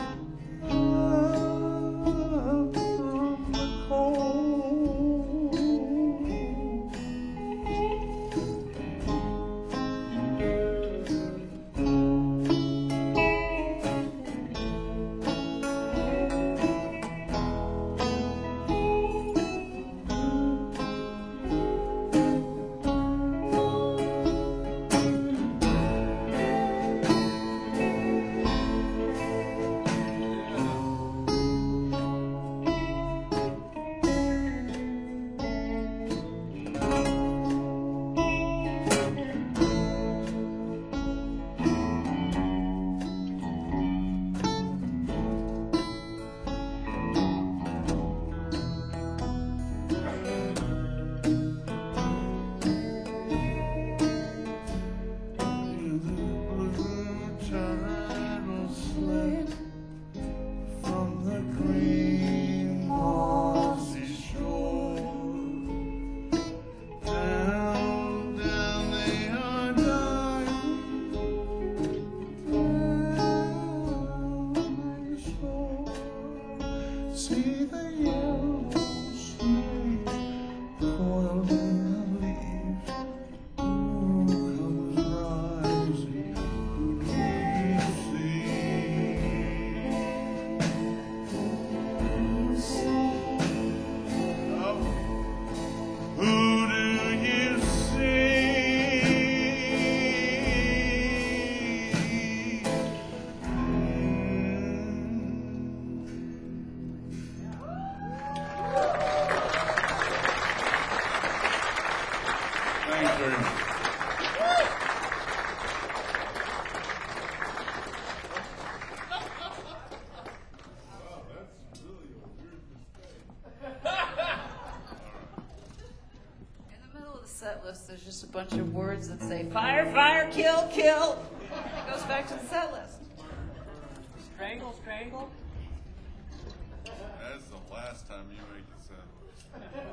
list, there's just a bunch of words that say fire, fire, kill, kill. It goes back to the set list. Strangle, strangle. That's the last time you make a set list.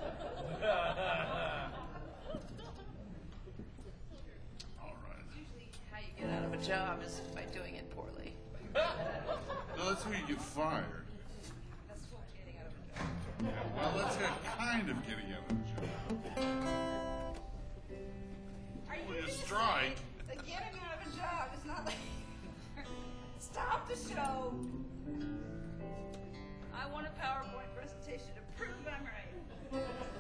All right. Usually how you get out of a job is by doing it poorly. No, that's how you get fired. That's what getting out of a job. Yeah, well, that's a kind of getting out of the job. Are you Well, you gonna strike. say that getting out of a job is not like stop the show. I want a PowerPoint presentation to prove I'm right.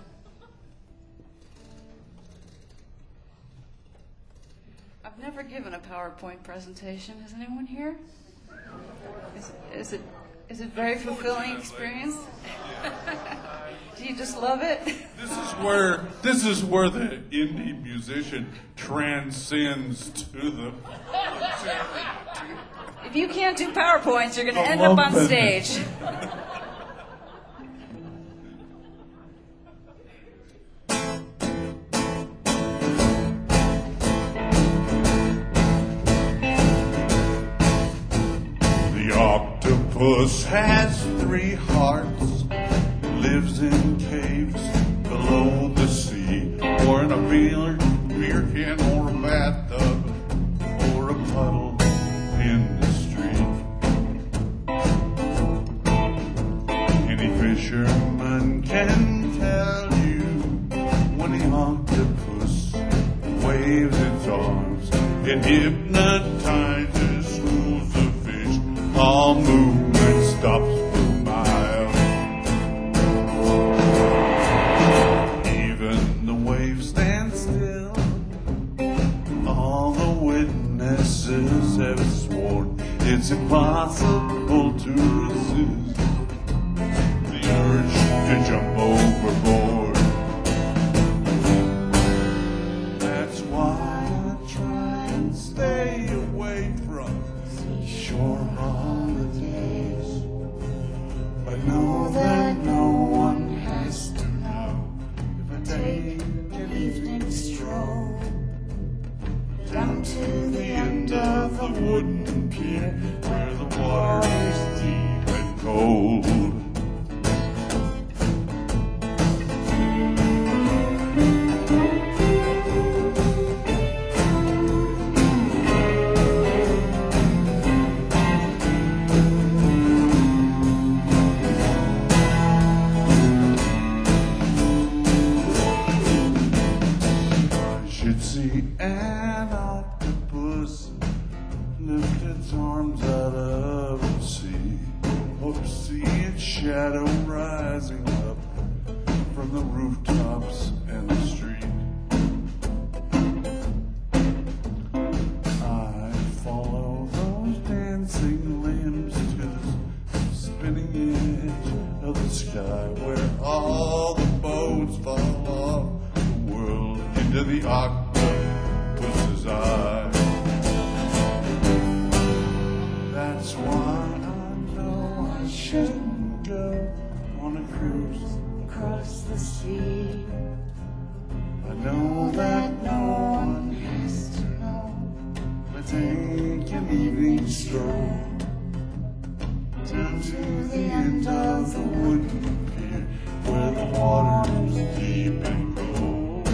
I've never given a PowerPoint presentation. Has anyone here? Is, is it is it very fulfilling experience? Do you just love it? This is where this is where the indie musician transcends to the. If you can't do PowerPoints, you're going to The end up love on business. stage. The octopus has three hearts, lives in caves below the sea, or in a beer, beer can, or a bathtub, or a puddle in the street. Any fisherman can tell you when the octopus waves its arms, it hypnotizes schools of fish. All movement stops for miles. Even the waves stand still. All the witnesses have sworn it's impossible to resist the urge to jump overboard. That's why I try and stay away from seashore holidays. I know that no one has to know if I take an evening stroll down to the end of the wooden pier where the water is deep and cold. I should see an octopus lift its arms out of the sea. Hope to see its shadow rising up from the rooftops and the street. I follow those dancing limbs to the spinning edge of the sky where all the boats fall off the world into the octopus's eye. That's why I know I shouldn't go on a cruise across the sea. I know that no one has to know. I take an evening stroll down to the end of the wooden pier where the water's deep and cold.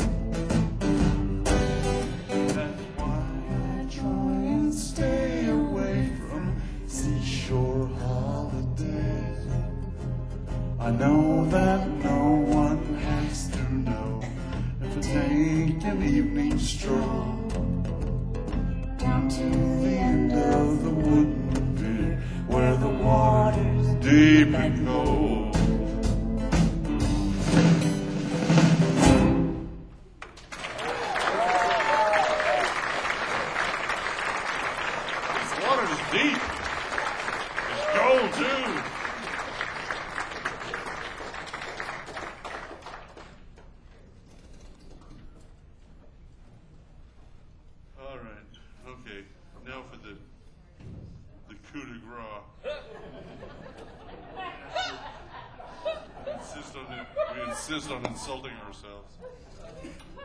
That's why I try and stay away from seashore holidays. I know that no one has to know if I take an evening stroll down to the end of the wooden pier where the water's deep and cold. This water's deep. It's cold too. All right. Okay. Now for the the coup de grace. We insist on it. We insist on insulting ourselves.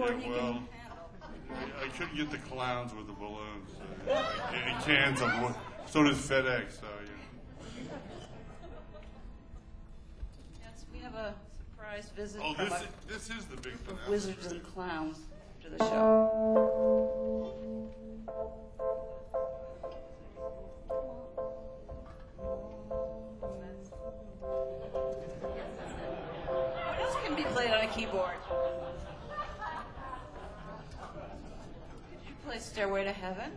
more than you well, can handle. I couldn't get the clowns with the balloons. Uh, and cans of wood. So does FedEx. So, you know. Yes, we have a surprise visit Oh, from this a is, this is the big group finale. of wizards and clowns to the show. What else can be played on a keyboard? Could you play Stairway to Heaven?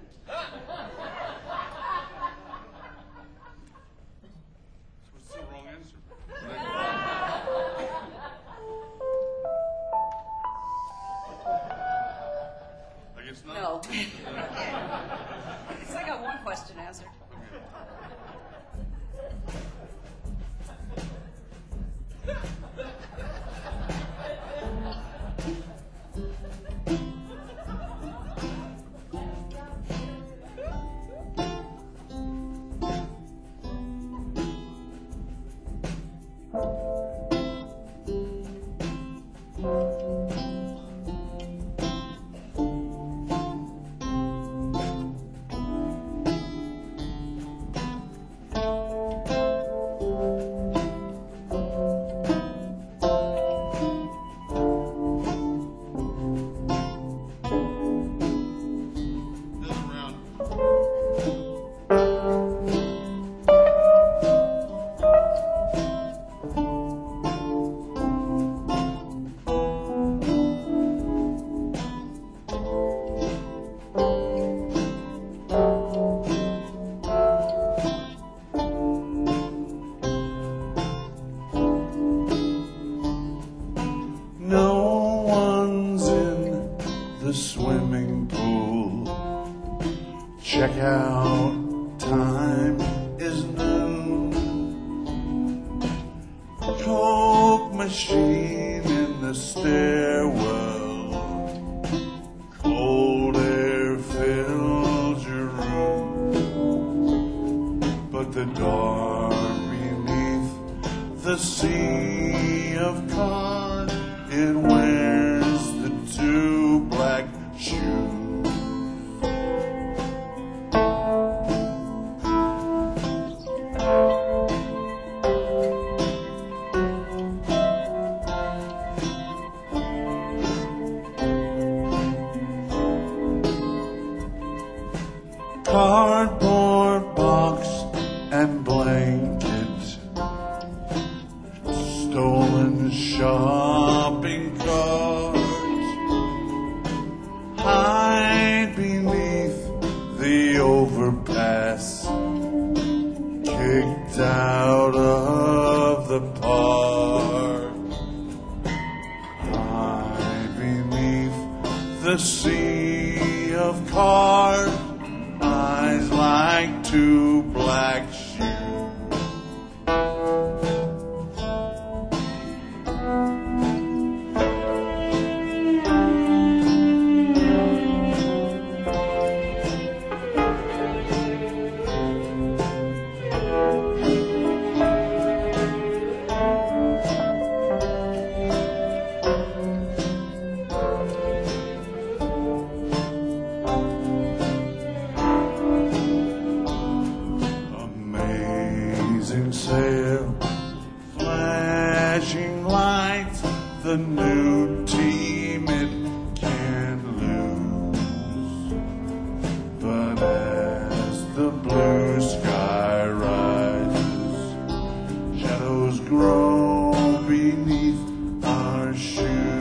What's the wrong answer? I guess not. No. It's like I got one question answered. Another round. No one's in the swimming pool. Checkout time is noon. Coke machine in the stairwell. Cold air fills your room. But the door beneath the sea of cards, it wears the two black shoes. Cardboard box and blanket, stolen shopping carts, hide beneath the overpass, kicked out of the park, hide beneath the sea of cards, eyes like two black shoes. Amazing sail, flashing lights, the new team it can't lose. But as the blue sky rises, shadows grow beneath our shoes.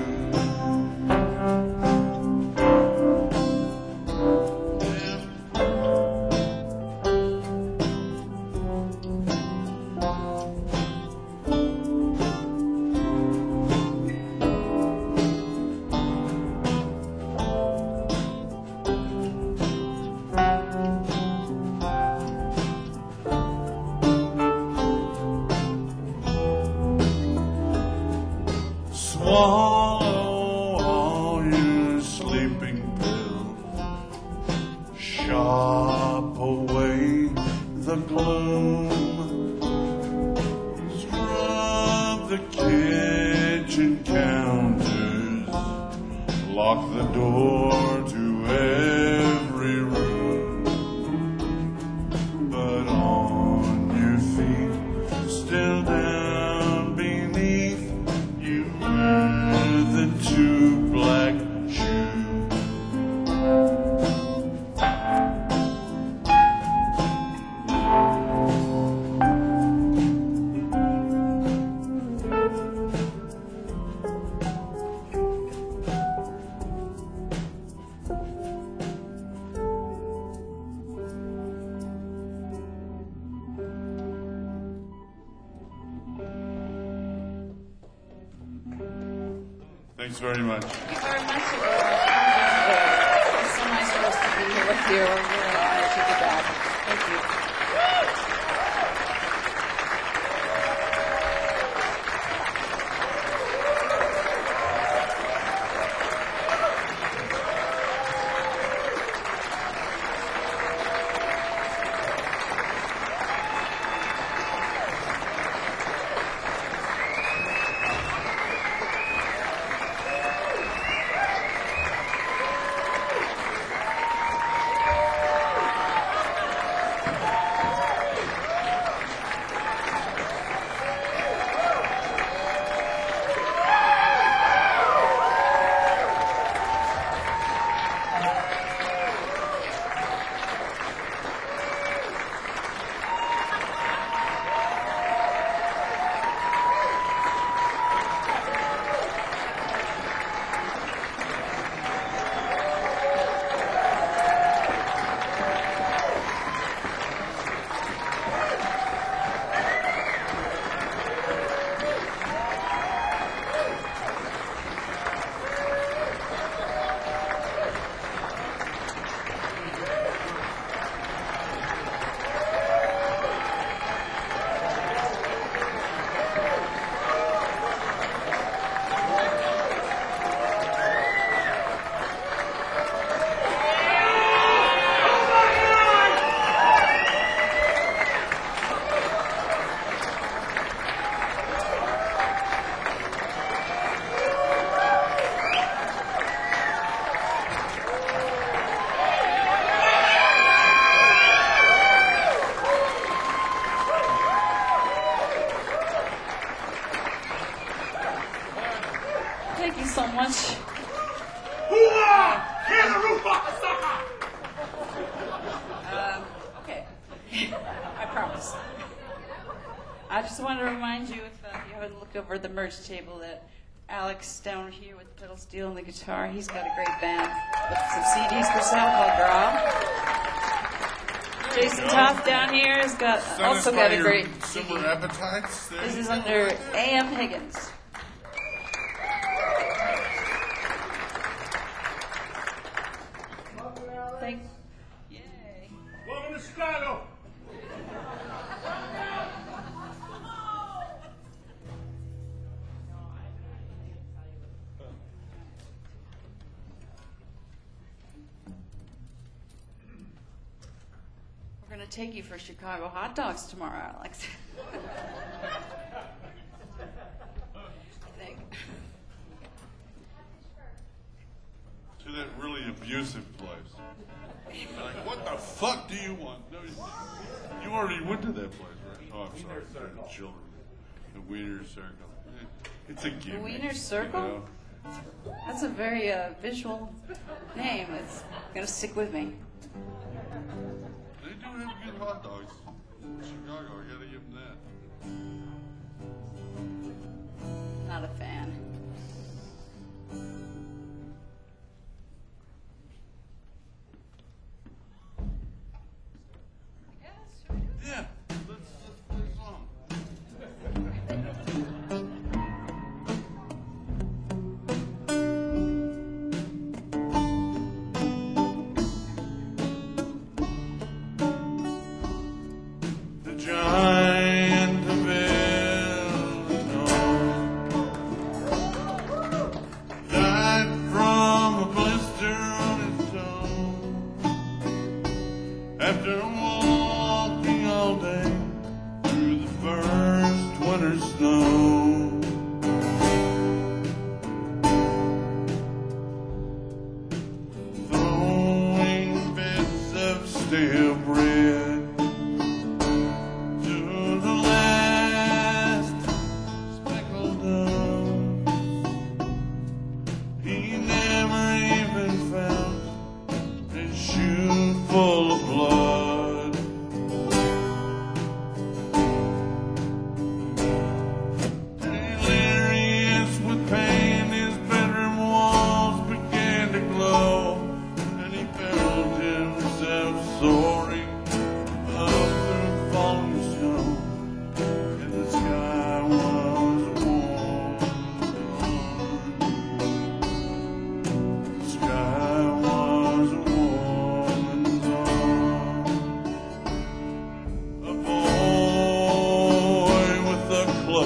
Swallow all your sleeping pills, sharp away the gloom, scrub the kitchen counters, lock the door to every room, but on your feet, still down beneath, you wear the two black shoes. Thanks very much. Thank you very much, Aurora. It's so nice for us to be here with you. We're really honored to be back. Thank you. Thank you so much. Um, okay. I promise. I just wanted to remind you, if uh, you haven't looked over the merch table, that Alex down here with the pedal steel and the guitar, he's got a great band with some C Ds for sale called Graw. Jason Toth down here has got also got a great C D. Summer appetites. There This you is go. under A M Higgins. Thank. Yay. Welcome to Chicago. We're going to take you for Chicago hot dogs tomorrow, Alex. I think. To that really abusive place. Like, what the fuck do you want? No, you, you already went to that place, right? Oh, I'm sorry. For the children. The Wiener Circle. Eh, It's a gimmick. Wiener Circle? You know? That's a very uh, visual name. It's going to stick with me. They do have good hot dogs. In Chicago, I gotta give them that. Not a fan. Yeah, let's, let's play a song. The giant of Illinois died from a blister on his toe after walking all day through the first winter snow.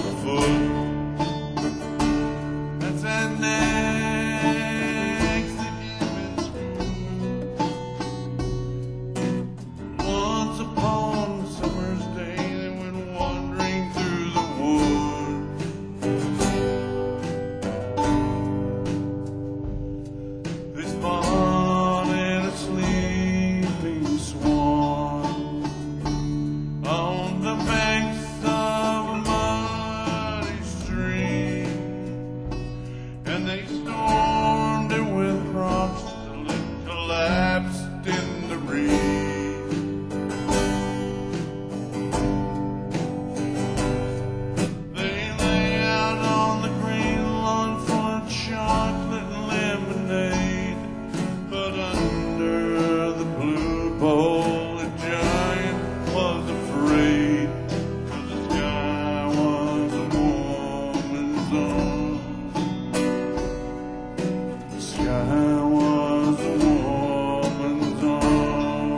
of foot. That's that next to given school. Once upon a summer's day, they went wandering through the wood. They spotted a sleeping swan on the banks of a muddy stream, and they stormed it with props till it collapsed in the reed. They lay out on the green lawn for chocolate and lemonade, but under the blue bowl the giant was afraid, 'cause the sky was a woman's own. The sky was a woman's own.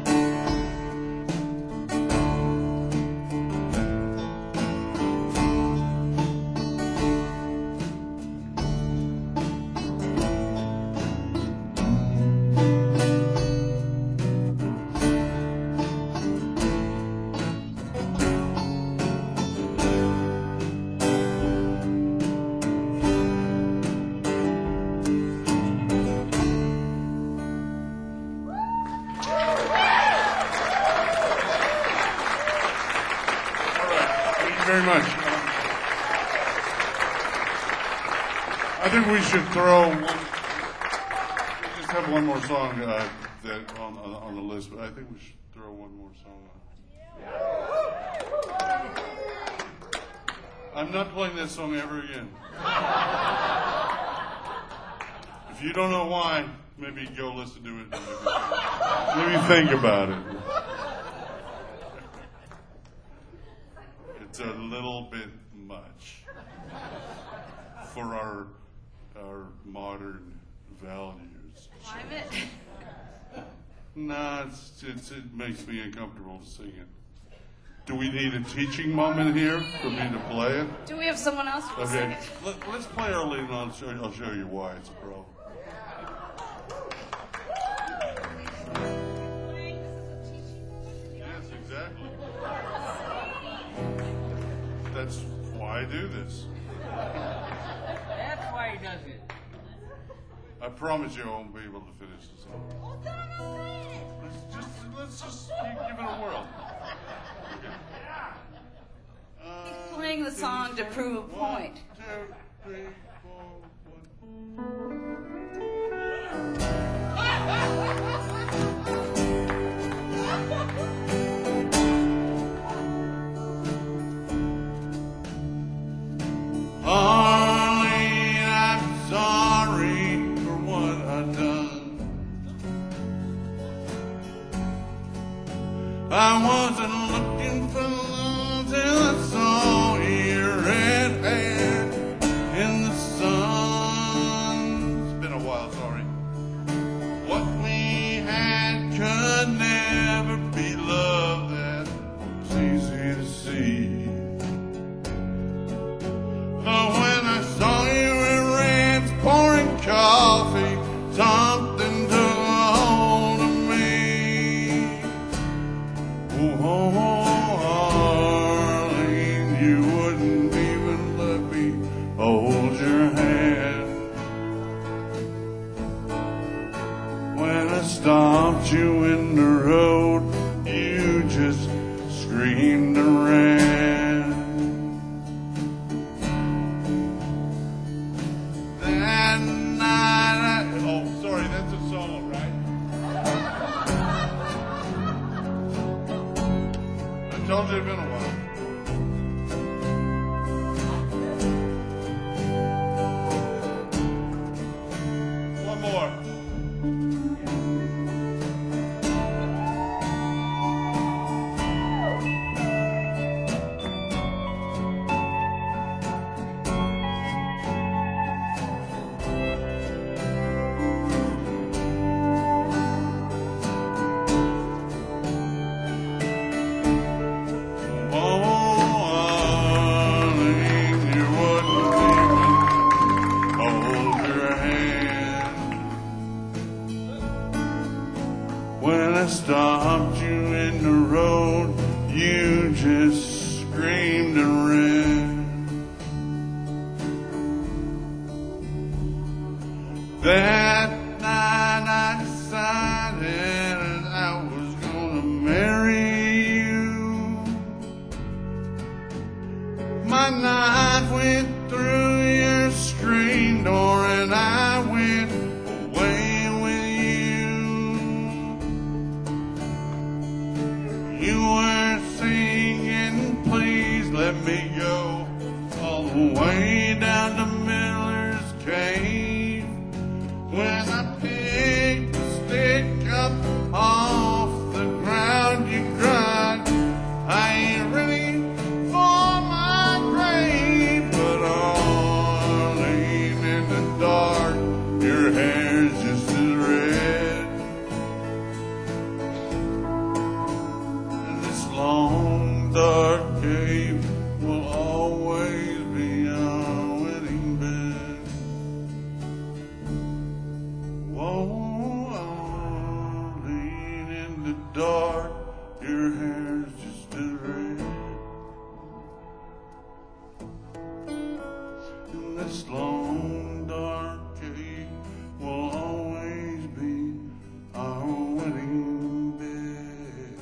Thank you very much. I think we should throw one, we just have one more song uh, that on, on on the list, but I think we should throw one more song on. I'm not playing that song ever again. If you don't know why, maybe go listen to it. Maybe, maybe think about it. It's a little bit much for our our modern values. Climate. Nah, it's, it's, it makes me uncomfortable to sing it. Do we need a teaching moment here for me to play it? Do we have someone else who will sing Okay, it? Let, let's play our lead and I'll show, I'll show you why it's a problem. Yes, exactly. That's why I do this. That's why he does it. I promise you I won't be able to finish the song. Let's just, let's just keep, give it a whirl. Okay. Uh, He's playing the song to prove a point. One, two, three, four, one. Arlene, I'm sorry for what I've done. I wasn't looking for love till I saw your red hair in the sun. my knife went through your screen door and I went away with you. You were singing, please let me go, all the way down to Miller's Cave. When I picked the stick up off the ground, you cried, I ain't ready for my grave. But Arlene, in the dark, your hair's just as red. And this long, dark cave will always be our wedding bed. Whoa, Arlene, in the dark, your hair's just as red. And this long, dark cave will always be our wedding bed.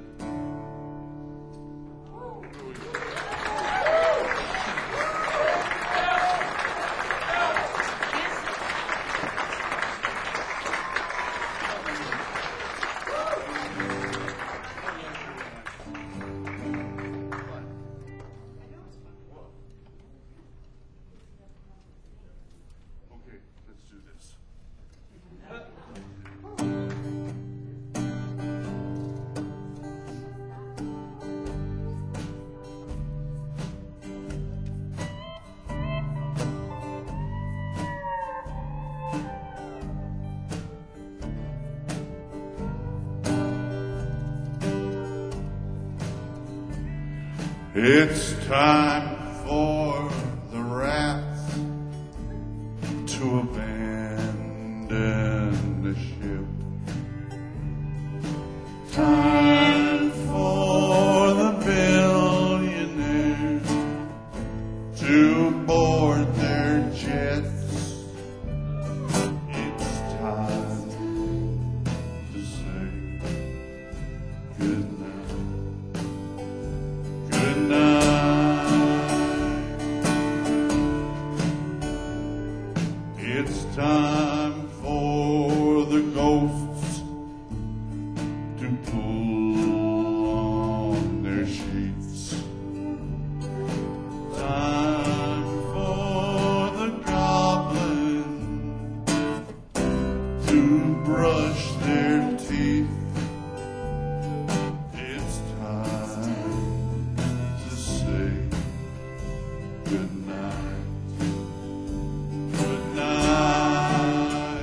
Okay, let's do this. It's time for the rats to abandon the ship. Time for the billionaires to board their jets. It's time to say goodnight. Good night. It's time for the ghosts to pull on their sheets. Time for the goblin to brush their teeth. It's time to say good night. Good night.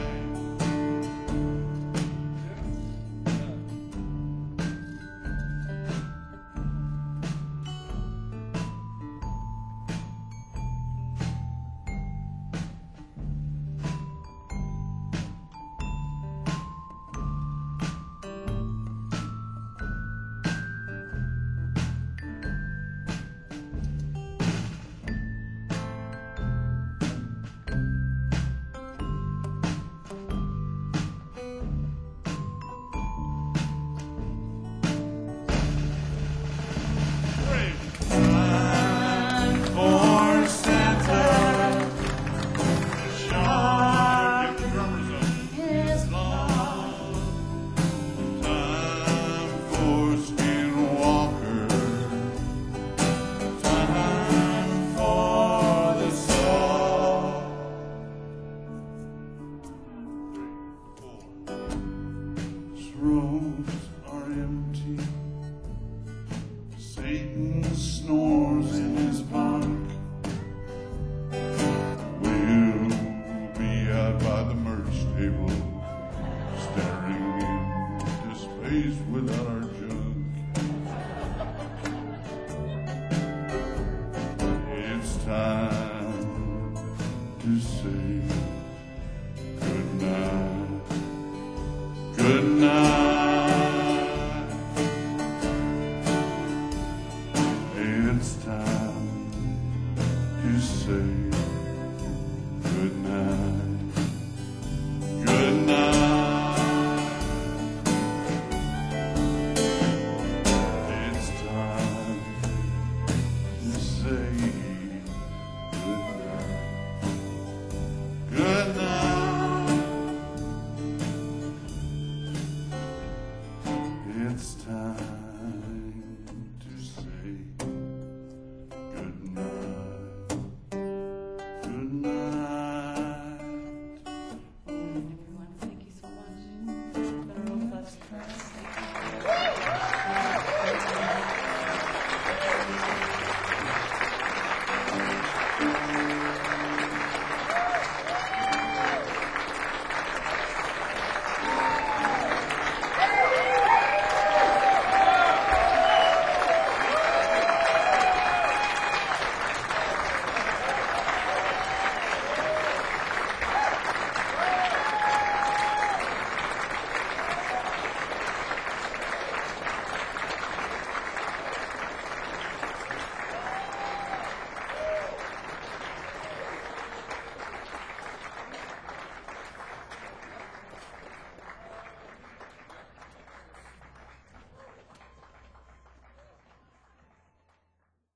Time for Santa to shark the drummers up his lawn. Time for Skinwalker. Time for the saw. These roads are empty. Satan snores in his park. We'll be out by the merch table, staring into space without our junk. It's time to say good night. Good night. It's time to say good night. Good night. It's time to say Thank you.